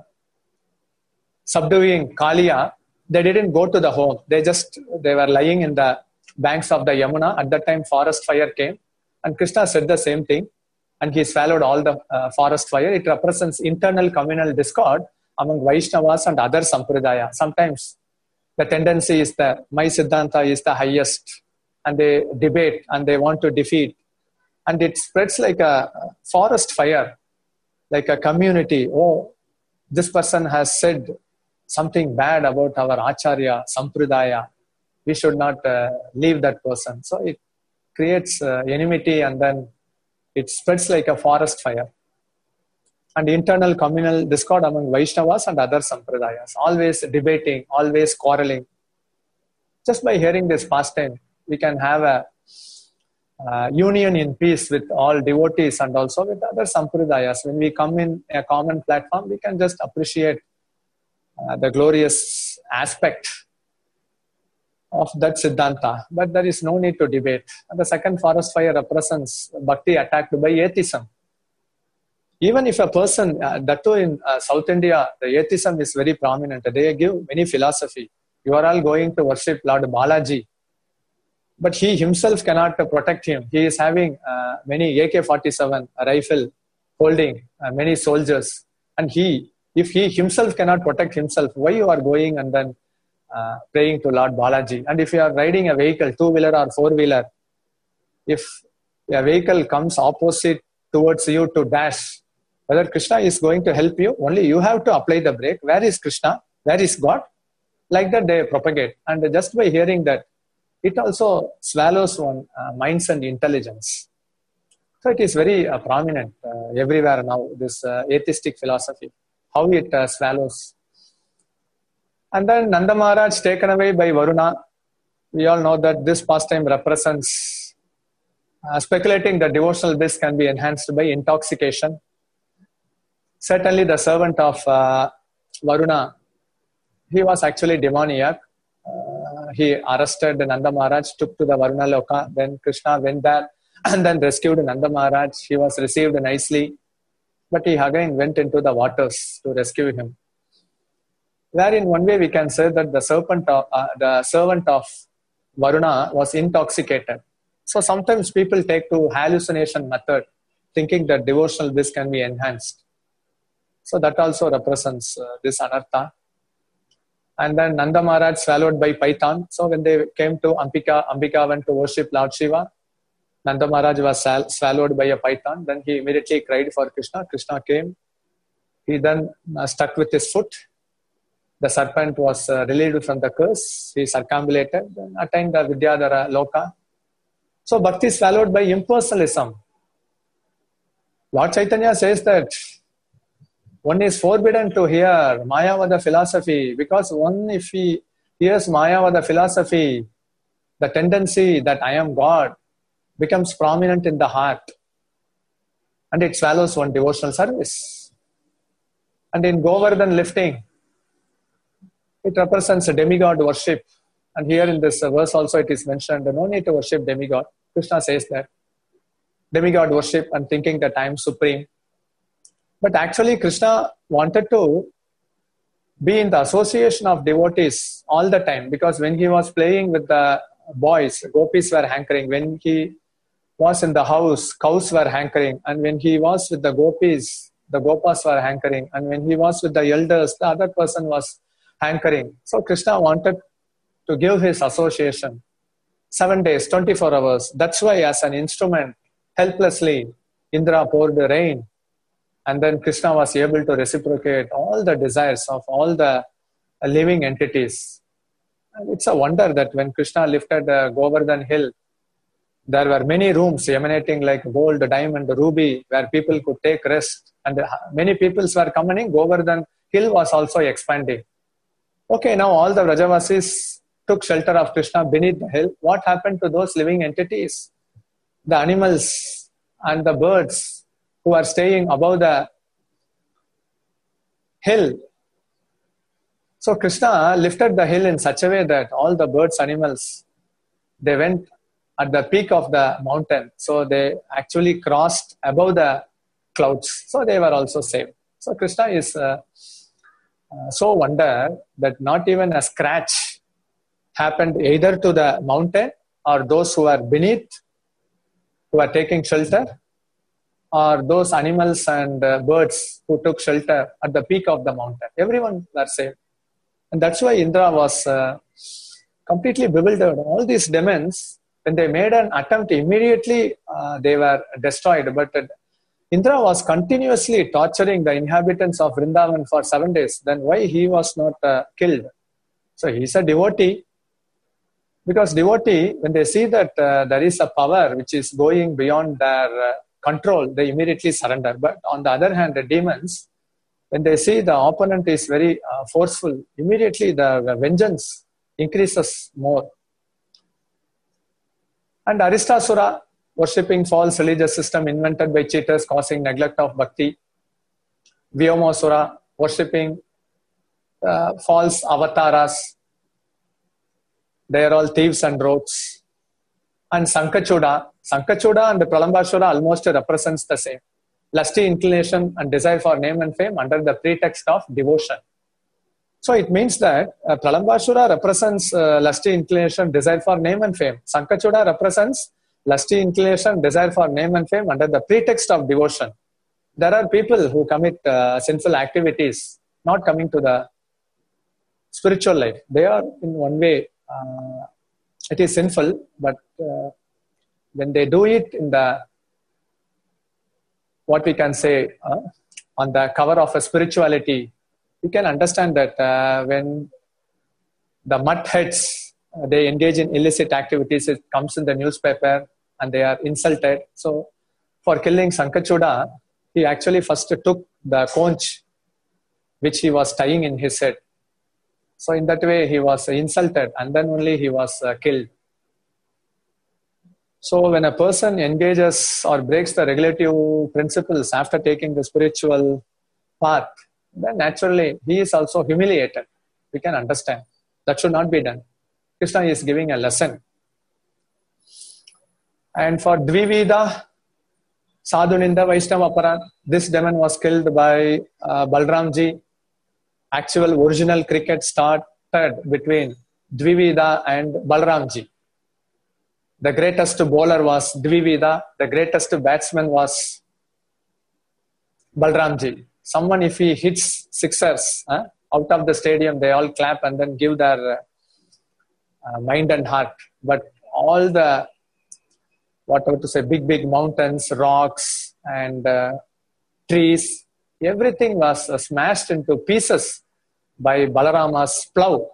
subduing Kaliya. They didn't go to the home. They were lying in the banks of the Yamuna. At that time, forest fire came. And Krishna said the same thing. And he swallowed all the forest fire. It represents internal communal discord among Vaishnavas and other Sampradaya. Sometimes the tendency is that my Siddhanta is the highest. And they debate and they want to defeat. And it spreads like a forest fire, like a community. Oh, this person has said something bad about our Acharya, Sampradaya. We should not leave that person. So it creates enmity, and then it spreads like a forest fire. And internal communal discord among Vaishnavas and other Sampradayas. Always debating, always quarreling. Just by hearing this pastime, we can have a union in peace with all devotees and also with other Sampradayas. When we come in a common platform, we can just appreciate the glorious aspect of that Siddhanta. But there is no need to debate. And the second forest fire represents bhakti attacked by atheism. Even if a person, that too in South India, the atheism is very prominent. They give many philosophy. You are all going to worship Lord Balaji. But he himself cannot protect him. He is having many AK-47 rifle holding many soldiers. And if he himself cannot protect himself, why you are going and then praying to Lord Balaji? And if you are riding a vehicle, 2-wheeler or 4-wheeler, if a vehicle comes opposite towards you to dash, whether Krishna is going to help you, only you have to apply the brake. Where is Krishna? Where is God? Like that they propagate. And just by hearing that, it also swallows one minds and intelligence. So it is very prominent everywhere now, this atheistic philosophy, how it swallows. And then Nanda Maharaj taken away by Varuna. We all know that this pastime represents speculating that devotional bliss can be enhanced by intoxication. Certainly the servant of Varuna, he was actually demoniac. He arrested Nanda Maharaj, took to the Varuna Loka. Then Krishna went there and then rescued Nanda Maharaj. He was received nicely. But he again went into the waters to rescue him. Where in one way we can say that the servant of Varuna was intoxicated. So sometimes people take to hallucination method, thinking that devotional bliss can be enhanced. So that also represents this anartha. And then Nanda Maharaj swallowed by python. So when they came to Ambika went to worship Lord Shiva. Nanda Maharaj was swallowed by a python. Then he immediately cried for Krishna. Krishna came. He then stuck with his foot. The serpent was relieved from the curse. He circumambulated and attained the Vidyadhara Loka. So bhakti is swallowed by impersonalism. Lord Chaitanya says that one is forbidden to hear Mayavada philosophy, because one, if he hears Mayavada philosophy, the tendency that I am God becomes prominent in the heart, and it swallows one devotional service. And in Govardhan lifting, It represents a demigod worship. And here in this verse also it is mentioned, no need to worship demigod. Krishna says that. Demigod worship and thinking that I am supreme. But actually Krishna wanted to be in the association of devotees all the time, because when he was playing with the boys, gopis were hankering. When he was in the house, cows were hankering. And when he was with the gopis, the gopas were hankering. And when he was with the elders, the other person was hankering. So Krishna wanted to give his association 7 days, 24 hours. That's why as an instrument, helplessly, Indra poured the rain. And then Krishna was able to reciprocate all the desires of all the living entities. And it's a wonder that when Krishna lifted Govardhan hill, there were many rooms emanating like gold, diamond, ruby, where people could take rest. And many peoples were coming. Govardhan hill was also expanding. Okay, now all the Vrajavasis took shelter of Krishna beneath the hill. What happened to those living entities? The animals and the birds who are staying above the hill. So Krishna lifted the hill in such a way that all the birds, animals, they went at the peak of the mountain. So they actually crossed above the clouds. So they were also saved. So Krishna is so wonder that not even a scratch happened either to the mountain or those who are beneath, who are taking shelter, or those animals and birds who took shelter at the peak of the mountain. Everyone were saved. And that's why Indra was completely bewildered. All these demons, when they made an attempt, immediately they were destroyed. But Indra was continuously torturing the inhabitants of Vrindavan for 7 days. Then why he was not killed? So he's a devotee. Because devotee, when they see that there is a power which is going beyond their control, they immediately surrender. But on the other hand, the demons, when they see the opponent is very forceful, immediately the vengeance increases more. And Aristasura, worshipping false religious system invented by cheaters, causing neglect of bhakti. Vyomasura, worshipping false avatars. They are all thieves and rogues. And Sankachuda and Pralambasura almost represents the same. Lusty inclination and desire for name and fame under the pretext of devotion. So it means that Pralambasura represents lusty inclination, desire for name and fame. Sankachuda represents lusty inclination, desire for name and fame under the pretext of devotion. There are people who commit sinful activities, not coming to the spiritual life. They are in one way, it is sinful, but when they do it in the, what we can say, on the cover of a spirituality, you can understand that when the mud heads, they engage in illicit activities, it comes in the newspaper and they are insulted. So for killing Sankachuda, he actually first took the conch which he was tying in his head. So in that way he was insulted and then only he was killed. So when a person engages or breaks the regulative principles after taking the spiritual path, then naturally he is also humiliated. We can understand. That should not be done. Krishna is giving a lesson. And for Dvivida, Sadhuninda Vaishnava Aparan, this demon was killed by Balramji. Actual original cricket started between Dvivida and Balramji. The greatest bowler was Dvivida. The greatest batsman was Balramji. Someone, if he hits sixers out of the stadium, they all clap and then give their mind and heart. But all the, big mountains, rocks and trees, everything was smashed into pieces by Balarama's plow.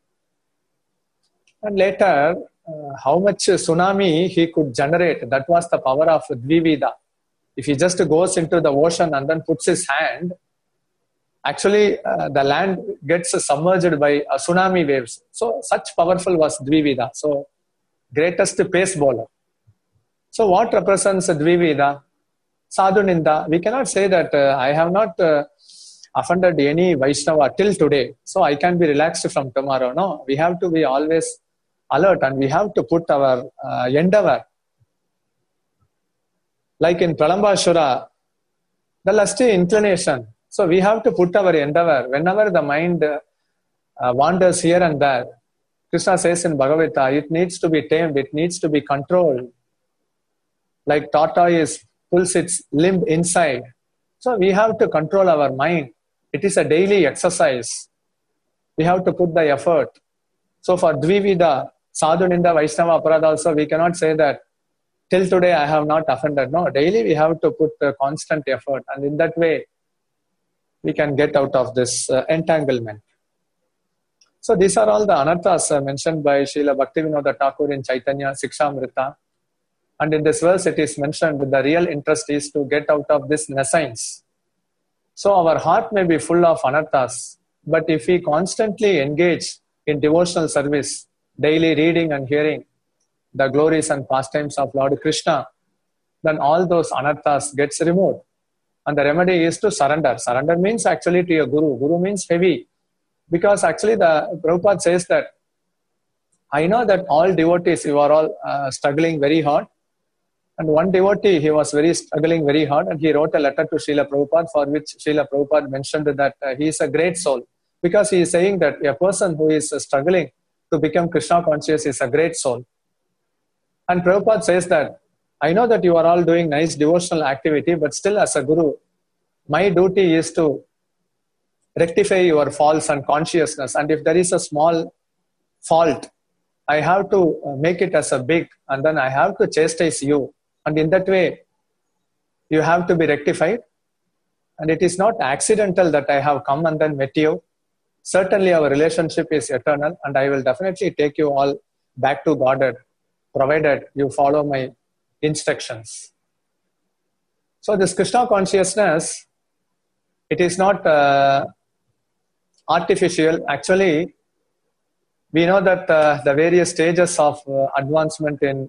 And later, how much tsunami he could generate, that was the power of Dvivida. If he just goes into the ocean and then puts his hand, actually the land gets submerged by tsunami waves. So such powerful was Dvivida. So greatest pace bowler. So what represents Dvivida? Sadhuninda. We cannot say that I have not offended any Vaishnava till today, so I can be relaxed from tomorrow. No, we have to be always alert and we have to put our endeavor. Like in Pralambasura, the lusty inclination. So we have to put our endeavor. Whenever the mind wanders here and there, Krishna says in Bhagavad Gita, it needs to be tamed, it needs to be controlled. Like tortoise pulls its limb inside. So we have to control our mind. It is a daily exercise. We have to put the effort. So for Dvivida, Sadhu Ninda, Vaishnava, Aparadha also, we cannot say that till today I have not offended. No, daily we have to put constant effort. And in that way, we can get out of this entanglement. So these are all the anarthas mentioned by Srila Bhaktivinoda Thakur in Chaitanya Sikshamrita. And in this verse it is mentioned that the real interest is to get out of this nescience. So our heart may be full of anarthas, but if we constantly engage in devotional service, daily reading and hearing the glories and pastimes of Lord Krishna, then all those anarthas gets removed. And the remedy is to surrender. Surrender means actually to your Guru. Guru means heavy. Because actually the Prabhupada says that, I know that all devotees, you are all struggling very hard. And one devotee, he was struggling very hard, and he wrote a letter to Srila Prabhupada, for which Srila Prabhupada mentioned that he is a great soul. Because he is saying that a person who is struggling to become Krishna conscious is a great soul. And Prabhupada says that, I know that you are all doing nice devotional activity, but still as a Guru, my duty is to rectify your faults and consciousness. And if there is a small fault, I have to make it as a big, and then I have to chastise you. And in that way, you have to be rectified. And it is not accidental that I have come and then met you. Certainly our relationship is eternal, and I will definitely take you all back to Godhead, provided you follow my instructions. So this Krishna consciousness, it is not artificial. Actually, we know that the various stages of advancement in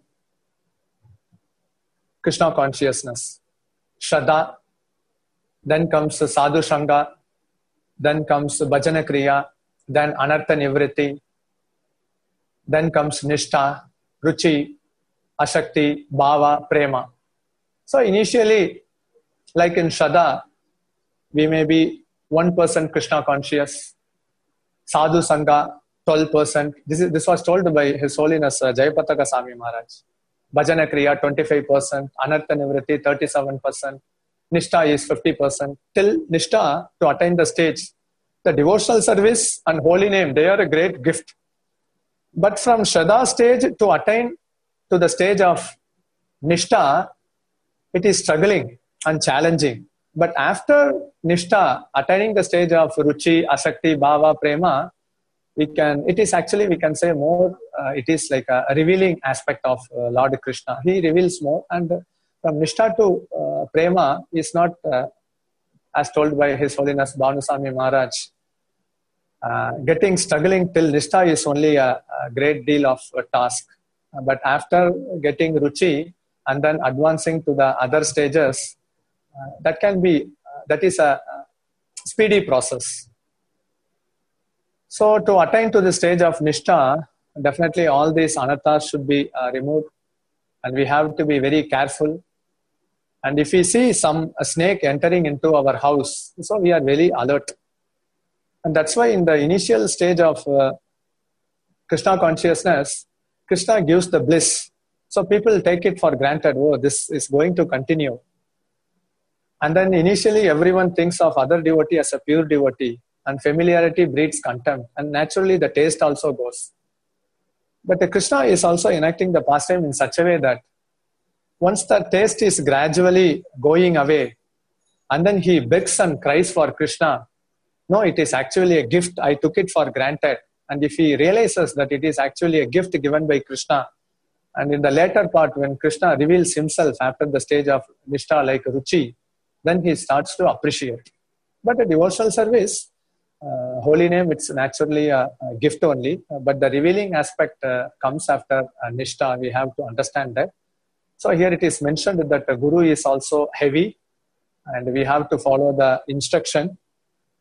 Krishna consciousness. Shraddha, then comes Sadhu Sangha, then comes Bhajana Kriya, then Anartha Nivritti, then comes Nishtha, Ruchi, Ashakti, Bhava, Prema. So initially, like in Shraddha, we may be 1% Krishna conscious. Sadhu Sangha, 12%. This was told by His Holiness Jayapataka Swami Maharaj. Bhajana Kriya, 25%. Anartha Nivritti, 37%. Nishtha is 50%. Till Nishtha, to attain the stage, the devotional service and holy name, they are a great gift. But from Shraddha stage to attain to the stage of Nishtha, it is struggling and challenging. But after Nishtha, attaining the stage of Ruchi, Asakti, Bhava, Prema, it is actually, we can say more, it is like a revealing aspect of Lord Krishna. He reveals more, and from Nishtha to Prema is not, as told by His Holiness Bhanuswami Maharaj, struggling till Nishtha is only a great deal of a task. But after getting Ruchi and then advancing to the other stages, that is a speedy process. So to attain to the stage of Nishtha, definitely all these anarthas should be removed, and we have to be very careful. And if we see a snake entering into our house, so we are very alert. And that's why in the initial stage of Krishna consciousness, Krishna gives the bliss. So people take it for granted, oh, this is going to continue. And then initially everyone thinks of other devotee as a pure devotee, and familiarity breeds contempt, and naturally the taste also goes. But the Krishna is also enacting the pastime in such a way that once the taste is gradually going away, and then he begs and cries for Krishna, no, it is actually a gift, I took it for granted. And if he realizes that it is actually a gift given by Krishna, and in the later part when Krishna reveals himself after the stage of Nishtha like Ruchi, then he starts to appreciate. But a devotional service, holy name, it's naturally a gift only, but the revealing aspect comes after Nishtha. We have to understand that. So here it is mentioned that the Guru is also heavy, and we have to follow the instruction.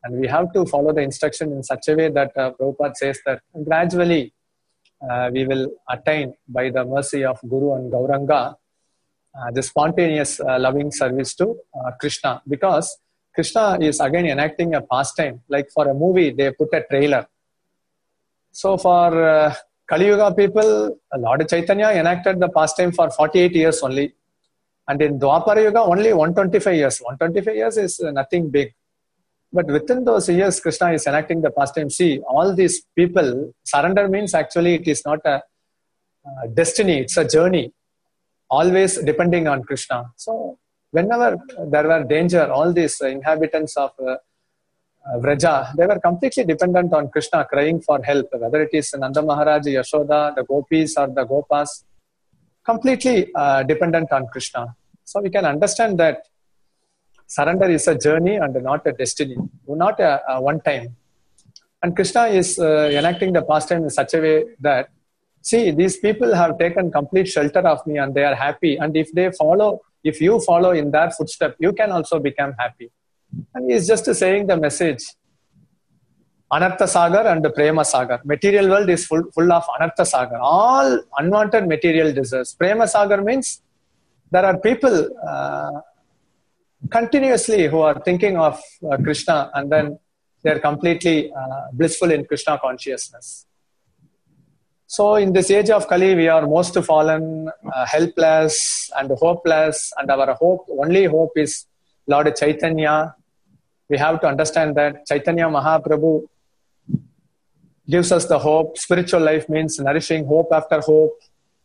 And we have to follow the instruction in such a way that Prabhupada says that gradually we will attain by the mercy of Guru and Gauranga the spontaneous loving service to Krishna. Because Krishna is again enacting a pastime. Like for a movie, they put a trailer. So for Kali Yuga people, Lord Chaitanya enacted the pastime for 48 years only. And in Dwapara Yuga, only 125 years. 125 years is nothing big. But within those years, Krishna is enacting the pastime. See, all these people, surrender means actually it is not a destiny, it's a journey. Always depending on Krishna. So whenever there were danger, all these inhabitants of Vraja, they were completely dependent on Krishna, crying for help, whether it is Nanda Maharaj, Yashoda, the Gopis or the Gopas, completely dependent on Krishna. So we can understand that surrender is a journey and not a destiny, not a one time. And Krishna is enacting the pastime in such a way that, see, these people have taken complete shelter of me and they are happy. And if you follow in their footsteps, you can also become happy. And he is just saying the message. Anartha Sagar and Prema Sagar. Material world is full of Anartha Sagar. All unwanted material desires. Prema Sagar means there are people continuously who are thinking of Krishna and then they are completely blissful in Krishna consciousness. So in this age of Kali, we are most fallen, helpless and hopeless, and our only hope is Lord Chaitanya. We have to understand that Chaitanya Mahaprabhu gives us the hope. Spiritual life means nourishing hope after hope.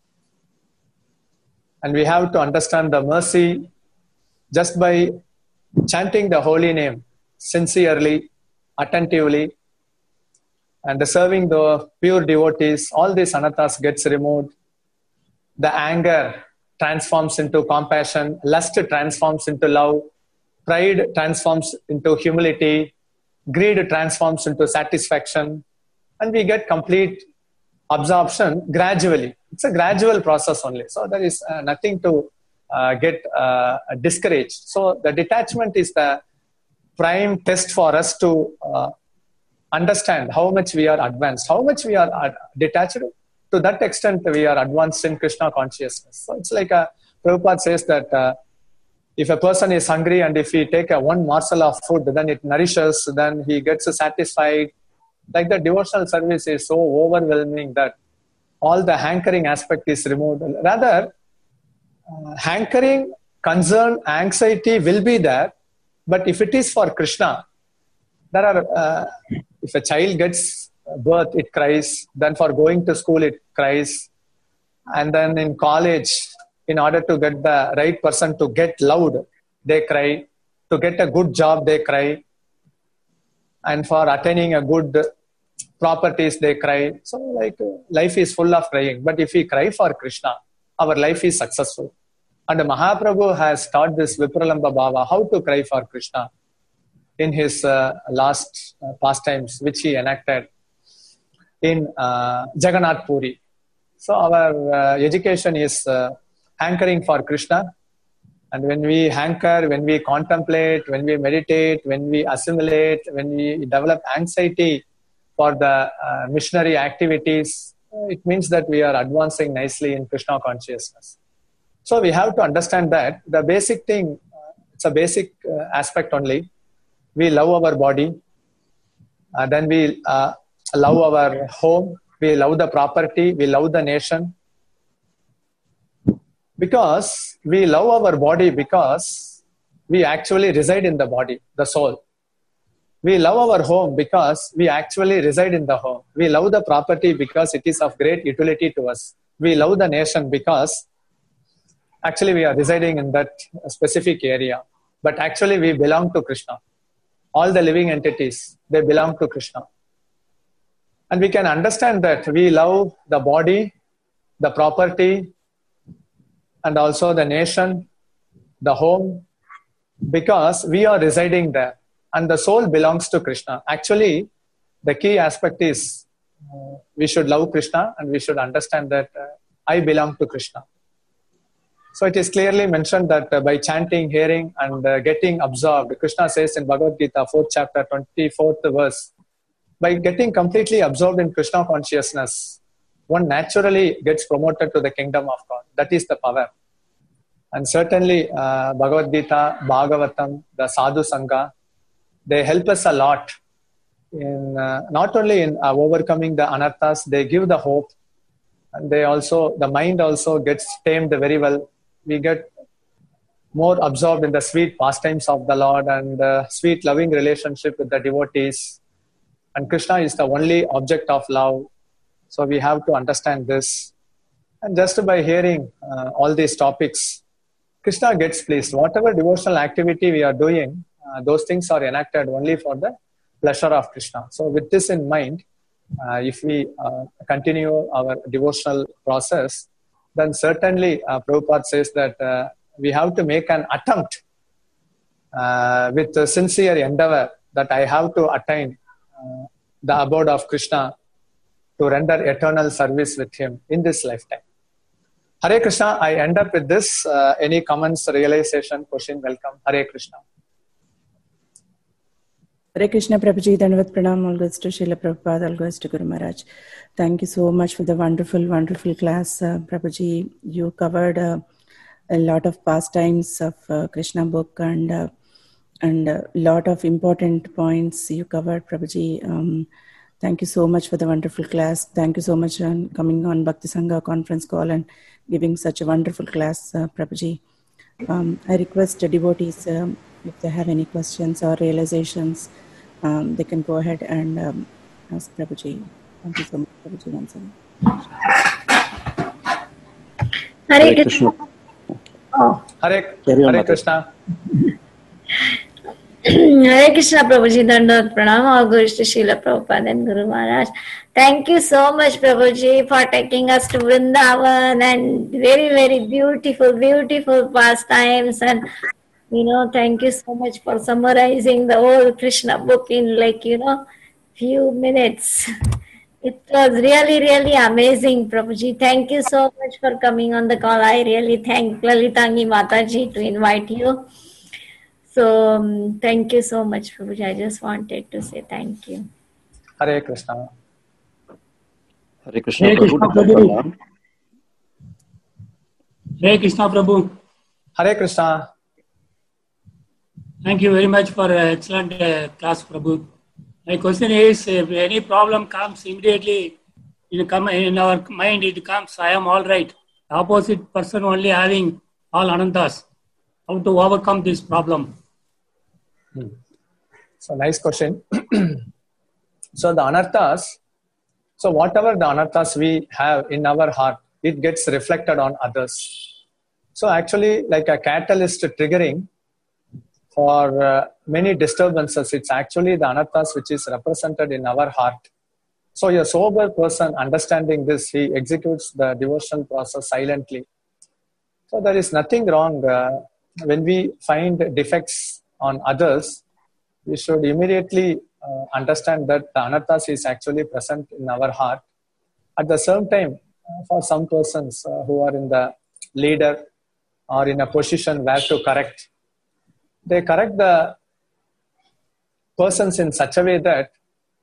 And we have to understand the mercy just by chanting the holy name sincerely, attentively, and serving the pure devotees. All these anarthas gets removed. The anger transforms into compassion. Lust transforms into love. Pride transforms into humility. Greed transforms into satisfaction. And we get complete absorption gradually. It's a gradual process only. So there is nothing to get discouraged. So the detachment is the prime test for us to understand how much we are advanced, how much we are detached. To that extent, we are advanced in Krishna consciousness. So it's like Prabhupada says that if a person is hungry and if he take one morsel of food, then it nourishes, then he gets satisfied. Like the devotional service is so overwhelming that all the hankering aspect is removed. Rather, hankering, concern, anxiety will be there, but if it is for Krishna, there are, if a child gets birth, it cries. Then for going to school, it cries. And then in college, in order to get the right person to get loud, they cry. To get a good job, they cry. And for attaining a good properties, they cry. So like life is full of crying. But if we cry for Krishna, our life is successful. And Mahaprabhu has taught this Vipralamba Bhava, how to cry for Krishna in his last pastimes, which he enacted in Jagannath Puri. So our education is hankering for Krishna. And when we hanker, when we contemplate, when we meditate, when we assimilate, when we develop anxiety for the missionary activities, it means that we are advancing nicely in Krishna consciousness. So we have to understand that the basic thing, it's a basic aspect only. We love our body, then we love our home, we love the property, we love the nation. Because we love our body because we actually reside in the body, the soul. We love our home because we actually reside in the home. We love the property because it is of great utility to us. We love the nation because actually we are residing in that specific area. But actually we belong to Krishna. All the living entities, they belong to Krishna. And we can understand that we love the body, the property, and also the nation, the home, because we are residing there. And the soul belongs to Krishna. Actually, the key aspect is we should love Krishna and we should understand that I belong to Krishna. So it is clearly mentioned that by chanting, hearing, and getting absorbed, Krishna says in Bhagavad Gita, 4th chapter, 24th verse, by getting completely absorbed in Krishna consciousness, one naturally gets promoted to the kingdom of God. That is the power. And certainly Bhagavad Gita, Bhagavatam, the Sadhu Sangha, they help us a lot in not only in overcoming the anarthas, they give the hope, and they also, the mind also gets tamed very well. We get more absorbed in the sweet pastimes of the Lord and sweet loving relationship with the devotees. And Krishna is the only object of love. So we have to understand this. And just by hearing all these topics, Krishna gets pleased. Whatever devotional activity we are doing, those things are enacted only for the pleasure of Krishna. So with this in mind, if we continue our devotional process, then certainly Prabhupada says that we have to make an attempt with a sincere endeavor that I have to attain the abode of Krishna to render eternal service with him in this lifetime. Hare Krishna, I end up with this. Any comments, realization, question, welcome. Hare Krishna. Hare Krishna, Prabhuji, Dandavat Pranam, all goes to Srila Prabhupada, all goes to Guru Maharaj. Thank you so much for the wonderful, wonderful class. Prabhuji, you covered a lot of pastimes of Krishna book and a lot of important points you covered, Prabhuji. Thank you so much for the wonderful class. Thank you so much for coming on Bhakti Sangha conference call and giving such a wonderful class, Prabhuji. I request the devotees, if they have any questions or realizations, they can go ahead and ask Prabhuji. Thank you so much, Prabhuji, once again. Hare Krishna. Oh. Hare Krishna. Hare Krishna, Prabhuji, Dandavat Pranam, all goes to Srila Prabhupada and Guru Maharaj. Thank you so much, Prabhuji, for taking us to Vrindavan and very, very beautiful, beautiful pastimes. And, thank you so much for summarizing the whole Krishna book in few minutes. It was really, really amazing, Prabhuji. Thank you so much for coming on the call. I really thank Lalitangi Mataji to invite you. So, thank you so much, Prabhuji. I just wanted to say thank you. Hare Krishna. Hare Krishna, Prabhu. Hare Krishna, Prabhu. Hare Krishna. Thank you very much for excellent class, Prabhu. My question is, if any problem comes immediately in our mind, it comes, I am all right. The opposite person only having all anantas. How to overcome this problem? So, nice question. So, the anarthas, so whatever the anarthas we have in our heart, it gets reflected on others. So, actually, like a catalyst triggering for many disturbances, it's actually the anarthas which is represented in our heart. So, a sober person understanding this, he executes the devotional process silently. So, there is nothing wrong when we find defects on others. We should immediately understand that the anarthas is actually present in our heart. At the same time, for some persons who are in the leader or in a position where to correct, they correct the persons in such a way that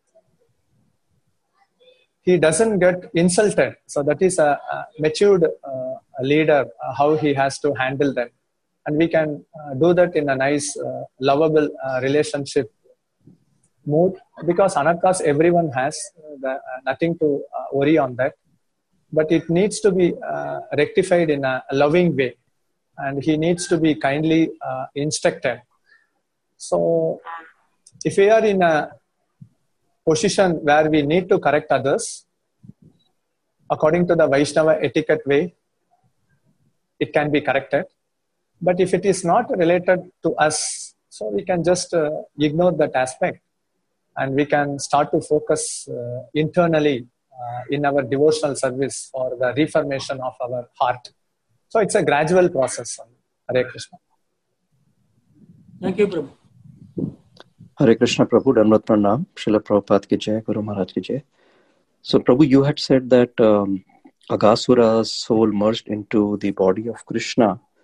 he doesn't get insulted. So that is a matured leader, how he has to handle them. And we can do that in a nice, lovable relationship mood, because anarthas everyone has, nothing to worry on that. But it needs to be rectified in a loving way, and he needs to be kindly instructed. So, if we are in a position where we need to correct others, according to the Vaishnava etiquette way, it can be corrected. But if it is not related to us, so we can just ignore that aspect, and we can start to focus internally in our devotional service for the reformation of our heart. So it's a gradual process. Hare Krishna. Thank you, Prabhu. Hare Krishna, Prabhu. Dandavat Pranam. Srila Prabhupada ki jai, Guru Maharaj ki jai. So, Prabhu, you had said that Aghasura's soul merged into the body of Krishna.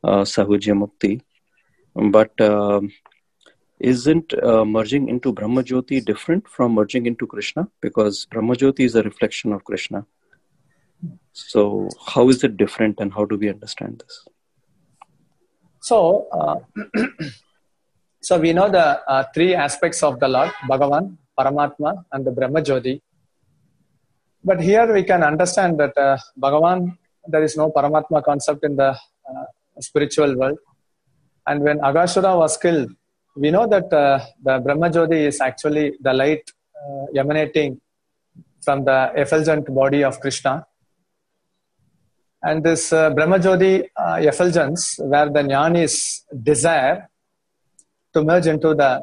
Sahujya Mukti. But isn't merging into Brahmajyoti different from merging into Krishna? Because Brahmajyoti is a reflection of Krishna. So how is it different, and how do we understand this? So, so we know the three aspects of the Lord: Bhagavan, Paramatma, and the Brahmajyoti. But here we can understand that Bhagavan, there is no Paramatma concept in the spiritual world. And when Agashura was killed, we know that the Brahmajyoti is actually the light emanating from the effulgent body of Krishna. And this Brahmajyoti effulgence, where the Jnanis desire to merge into the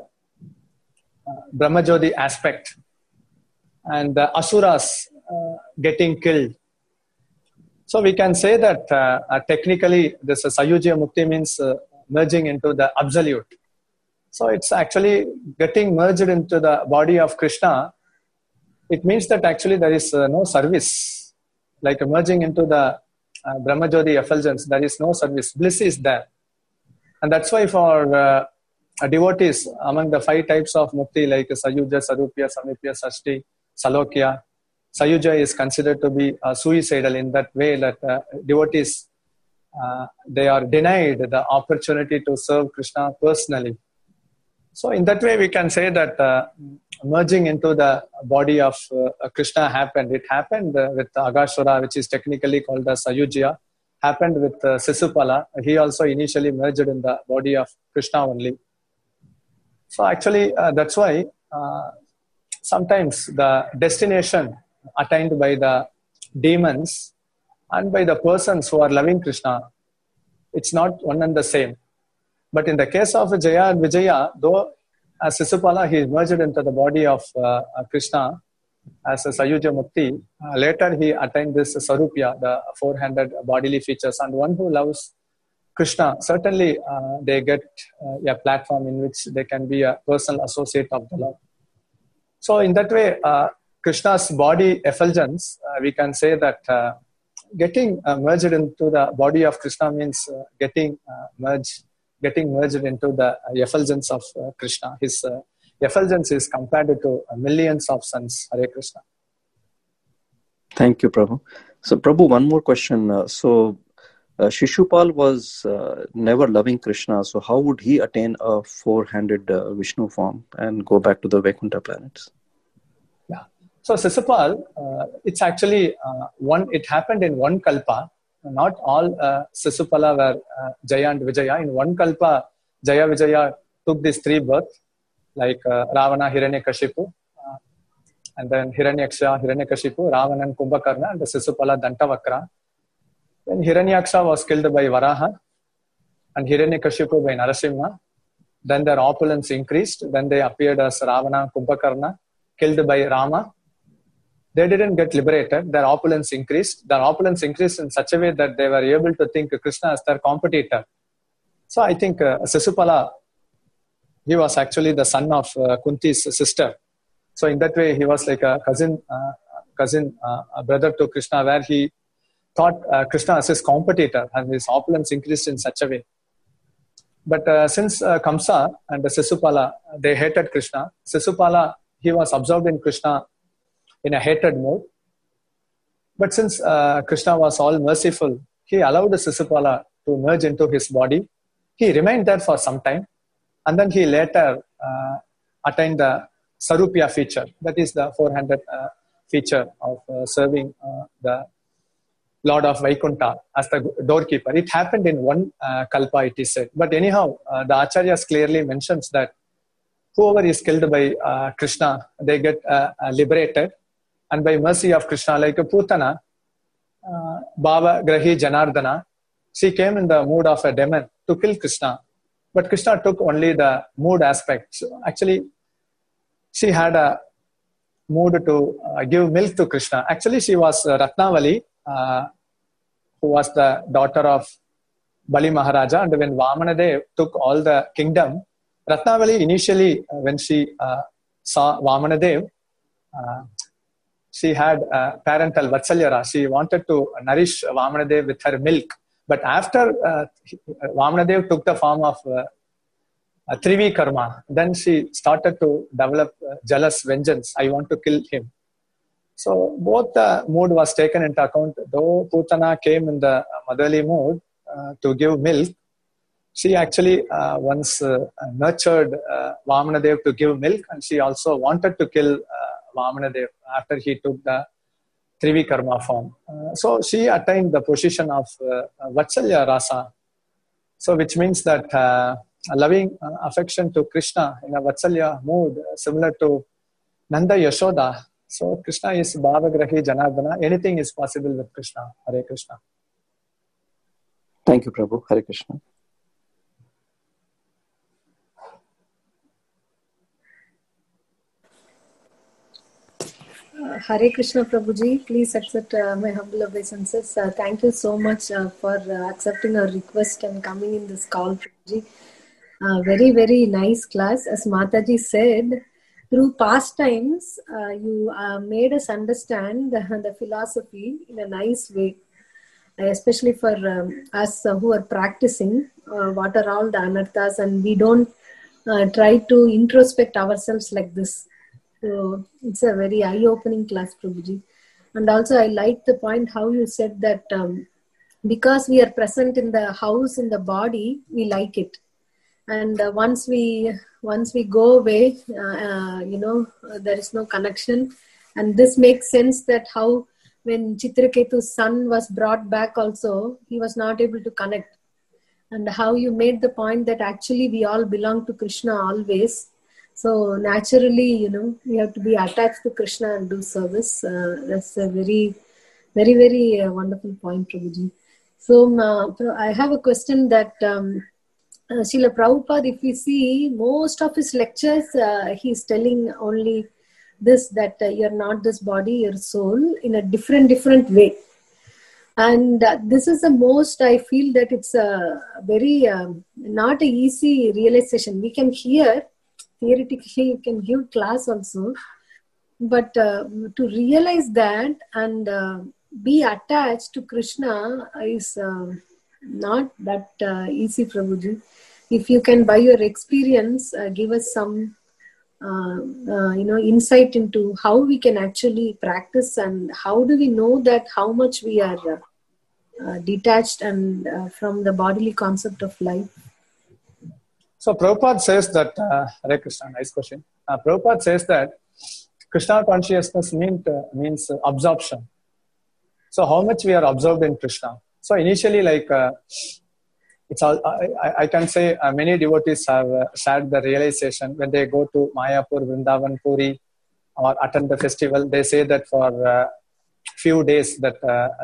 Brahmajyoti aspect, and the Asuras getting killed. So we can say that technically this Sayujya Mukti means merging into the absolute. So it's actually getting merged into the body of Krishna. It means that actually there is no service. Like merging into the Brahmajyoti effulgence, there is no service. Bliss is there. And that's why for devotees, among the 5 types of mukti like Sayuja, Sarupya, Samipya, Sashti, Salokya, Sayuja is considered to be suicidal in that way that devotees, they are denied the opportunity to serve Krishna personally. So in that way we can say that merging into the body of Krishna happened. It happened with Agashura, which is technically called as Sayujya. Happened with Sisupala. He also initially merged in the body of Krishna only. So actually that's why sometimes the destination attained by the demons and by the persons who are loving Krishna, it's not one and the same. But in the case of Jaya and Vijaya, though as Sisupala he merged into the body of Krishna as a Sayujya Mukti, later he attained this Sarupya, the 400 bodily features. And one who loves Krishna, certainly they get a platform in which they can be a personal associate of the Lord. So in that way, Krishna's body effulgence, we can say that getting merged into the body of Krishna means getting merged into the effulgence of Krishna. His effulgence is compared to millions of suns. Hare Krishna. Thank you, Prabhu. So, Prabhu, one more question. Shishupal was never loving Krishna, so how would he attain a 400 Vishnu form and go back to the Vaikuntha planets? Yeah. So Shishupal, it's actually it happened in one kalpa. Not all Shishupala were Jaya and Vijaya. In one kalpa, Jaya Vijaya took these 3 births, like Ravana, Hiranyakashipu, and then Hiranyaksha, Hiranyakashipu, Ravana and Kumbhakarna, and the Shishupala Dantavakra. Then Hiranyaksha was killed by Varaha and Hiranyakashipu by Narasimha. Then their opulence increased. Then they appeared as Ravana, Kumbhakarna, killed by Rama. They didn't get liberated. Their opulence increased. Their opulence increased in such a way that they were able to think Krishna as their competitor. So I think Shishupala, he was actually the son of Kunti's sister. So in that way, he was like a brother to Krishna, where he thought Krishna as his competitor, and his opulence increased in such a way. But since Kamsa and Shishupala, they hated Krishna. Shishupala, he was absorbed in Krishna in a hated mode. But since Krishna was all merciful, he allowed Shishupala to merge into his body. He remained there for some time, and then he later attained the Sarupya feature. That is the 400 feature of serving the Lord of Vaikuntha as the doorkeeper. It happened in one kalpa, it is said. But anyhow, the Acharyas clearly mentions that whoever is killed by Krishna, they get liberated. And by mercy of Krishna, like Putana, Bhava Grahi Janardana, she came in the mood of a demon to kill Krishna. But Krishna took only the mood aspect. So actually, she had a mood to give milk to Krishna. Actually, she was Ratnavali, who was the daughter of Bali Maharaja. And when Vamanadev took all the kingdom, Ratnavali initially, when she saw Vamanadev, she had parental Vatsalyara. She wanted to nourish Vamanadev with her milk. But after Vamanadev took the form of Trivi Karma, then she started to develop jealous vengeance. I want to kill him. So both the mood was taken into account. Though Putana came in the motherly mood to give milk, she actually once nurtured Vamanadev to give milk, and she also wanted to kill Vamanadev after he took the Trivi Karma form. So she attained the position of Vatsalya Rasa. So which means that loving affection to Krishna in a Vatsalya mood, similar to Nanda Yashoda. So Krishna is Bhavagrahi Janardana. Anything is possible with Krishna. Hare Krishna. Thank you, Prabhu. Hare Krishna. Hare Krishna Prabhuji, please accept my humble obeisances. Thank you so much for accepting our request and coming in this call, Prabhuji. Very, very nice class. As Mataji said, through pastimes, you made us understand the philosophy in a nice way, especially for us who are practicing what are all the anarthas, and we don't try to introspect ourselves like this. So it's a very eye-opening class, Prabhuji. And also I like the point how you said that because we are present in the house, in the body, we like it. And once we go away, there is no connection. And this makes sense that how when Chitraketu's son was brought back also, he was not able to connect. And how you made the point that actually we all belong to Krishna always. So naturally, we have to be attached to Krishna and do service. That's a very, very, very wonderful point, Prabhuji. So I have a question that Srila Prabhupada, if we see most of his lectures, he's telling only this, that you're not this body, you're soul, in a different way. And this is the most, I feel that it's a very, not an easy realization. We can hear, theoretically you can give class also, but to realize that and be attached to Krishna is not that easy, Prabhuji. If you can, by your experience, give us some insight into how we can actually practice, and how do we know that how much we are detached and from the bodily concept of life. So Prabhupada says that, Hare Krishna, nice question. Prabhupada says that Krishna consciousness means absorption. So how much we are absorbed in Krishna. So initially, like, it's all, I can say many devotees have shared the realization when they go to Mayapur, Vrindavan, Puri, or attend the festival. They say that for few days that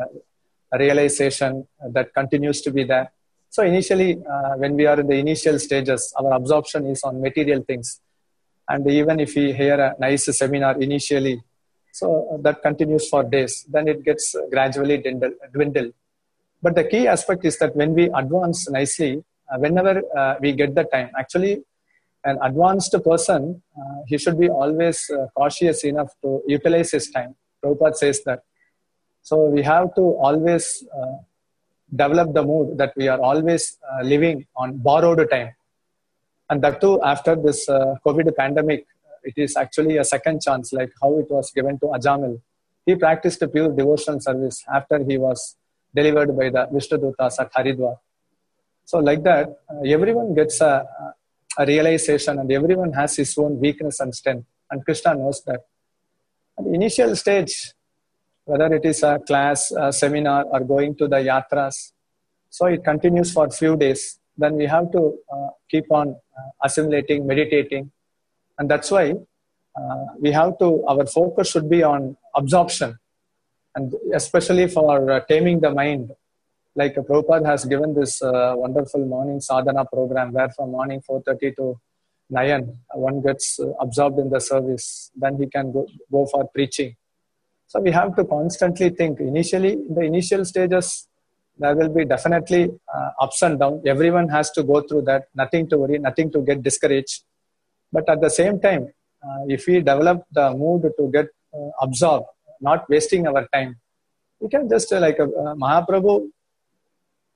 realization that continues to be there. So initially, when we are in the initial stages, our absorption is on material things. And even if we hear a nice seminar initially, so that continues for days, then it gets gradually dwindled. But the key aspect is that when we advance nicely, whenever we get the time, actually an advanced person, he should be always cautious enough to utilize his time. Prabhupada says that. So we have to always develop the mood that we are always living on borrowed time. And that too, after this COVID pandemic, it is actually a second chance, like how it was given to Ajamil. He practiced a pure devotional service after he was delivered by the Vishnudutas at Haridwar. So like that, everyone gets a realization, and everyone has his own weakness and strength. And Krishna knows that. At the initial stage, whether it is a class, a seminar, or going to the yatras, so it continues for a few days. Then we have to keep on assimilating, meditating. And that's why we have to, our focus should be on absorption. And especially for taming the mind. Like Prabhupada has given this wonderful morning sadhana program where from morning 4:30 to 9, one gets absorbed in the service. Then he can go for preaching. So we have to constantly think. Initially, in the initial stages, there will be definitely ups and downs. Everyone has to go through that. Nothing to worry, nothing to get discouraged. But at the same time, if we develop the mood to get absorbed, not wasting our time, we can just Mahaprabhu,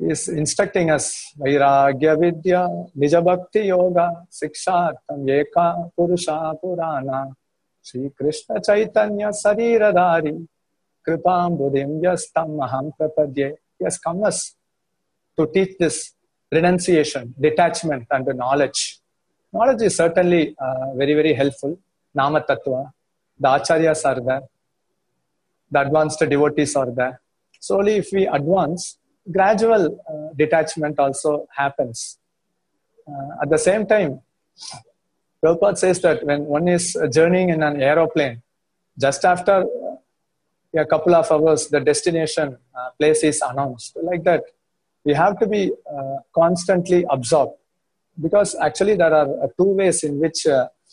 is instructing us, Vairagya Vidya, Nija Bhakti Yoga, Sikshatam Eka Purusha Purana, Sri Krishna Chaitanya Sariradari, Kripam Buddhim Yastam Maham Prapadye. He has come us to teach this renunciation, detachment, and the knowledge. Knowledge is certainly very, very helpful. Nama Tattva, the Acharyas are there, the advanced devotees are there. Slowly, if we advance, gradual detachment also happens. At the same time, Prabhupada says that when one is journeying in an aeroplane, just after a couple of hours, the destination place is announced. Like that, we have to be constantly absorbed, because actually there are two ways in which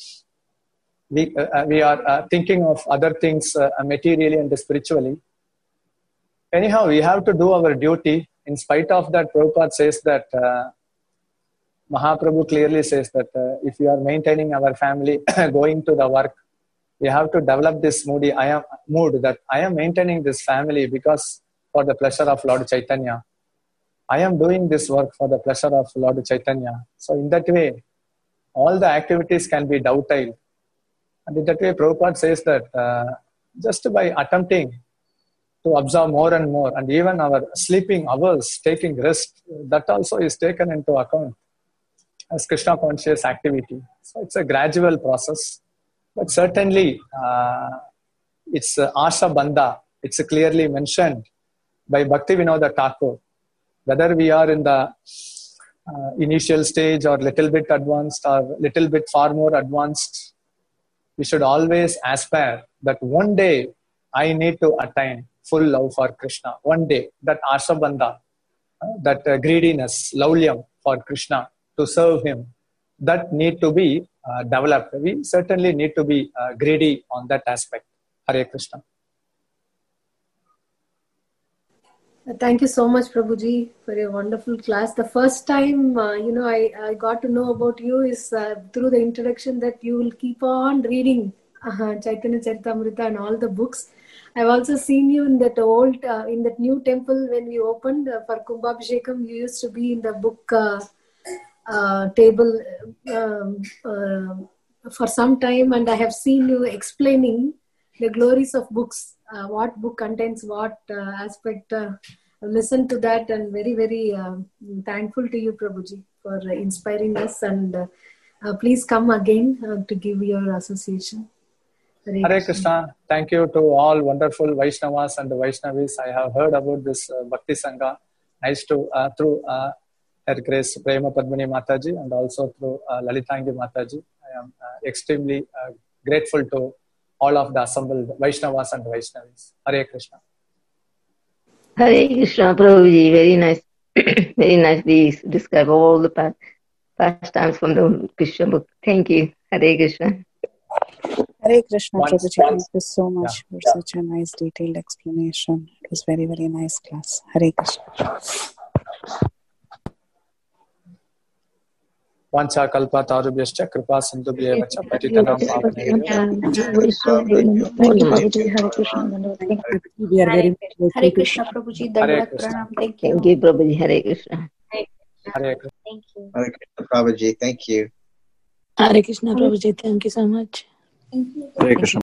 we are thinking of other things materially and spiritually. Anyhow, we have to do our duty. In spite of that, Prabhupada says that, Mahaprabhu clearly says that if we are maintaining our family, going to the work, we have to develop this mood that I am maintaining this family because for the pleasure of Lord Chaitanya. I am doing this work for the pleasure of Lord Chaitanya. So in that way, all the activities can be dovetailed. And in that way, Prabhupada says that just by attempting to observe more and more, and even our sleeping hours, taking rest, that also is taken into account as Krishna conscious activity. So it's a gradual process, but certainly it's Asha Bandha. It's clearly mentioned by Bhakti Vinoda Thakur. Whether we are in the initial stage or little bit advanced or little bit far more advanced, we should always aspire that one day I need to attain full love for Krishna. One day, that Asha Bandha, that greediness, laulyam for Krishna, to serve him, that need to be developed. We certainly need to be greedy on that aspect. Hare Krishna. Thank you so much, Prabhuji, for your wonderful class. The first time, I got to know about you is through the introduction that you will keep on reading Chaitanya Charitamrita and all the books. I've also seen you in that in that new temple when we opened for Kumbhabhishekam. You used to be in the book table for some time, and I have seen you explaining the glories of books. What book contains what aspect. Listen to that, and very, very thankful to you, Prabhuji, for inspiring us. And please come again to give your association. Hare Krishna. Thank you to all wonderful Vaishnavas and Vaishnavis. I have heard about this Bhakti Sangha. Nice to, through Her Grace Prema Padmini Mataji and also through Lalitangi Mataji. I am extremely grateful to all of the assembled Vaishnavas and Vaishnavis. Hare Krishna. Hare Krishna, Prabhuji. Very nice. Very nicely describe all the pastimes from the Krishna book. Thank you. Hare Krishna. Hare Krishna, Prabhuji. Thank you so much for such a nice detailed explanation. It was very, very nice class. Hare Krishna. Vancha kalpa tarubhyascha kripa sindhubhyev cha patitanam pavanebhyo. We are very Hare Krishna, Prabhuji. Dandavat pranam. Thank you. Thank you, Prabhuji. Hare Krishna. Hare Krishna. Thank you. Hare Krishna, Prabhuji. Thank you. Hare Krishna, Prabhuji. Thank you so much. Thank you. Hare Krishna.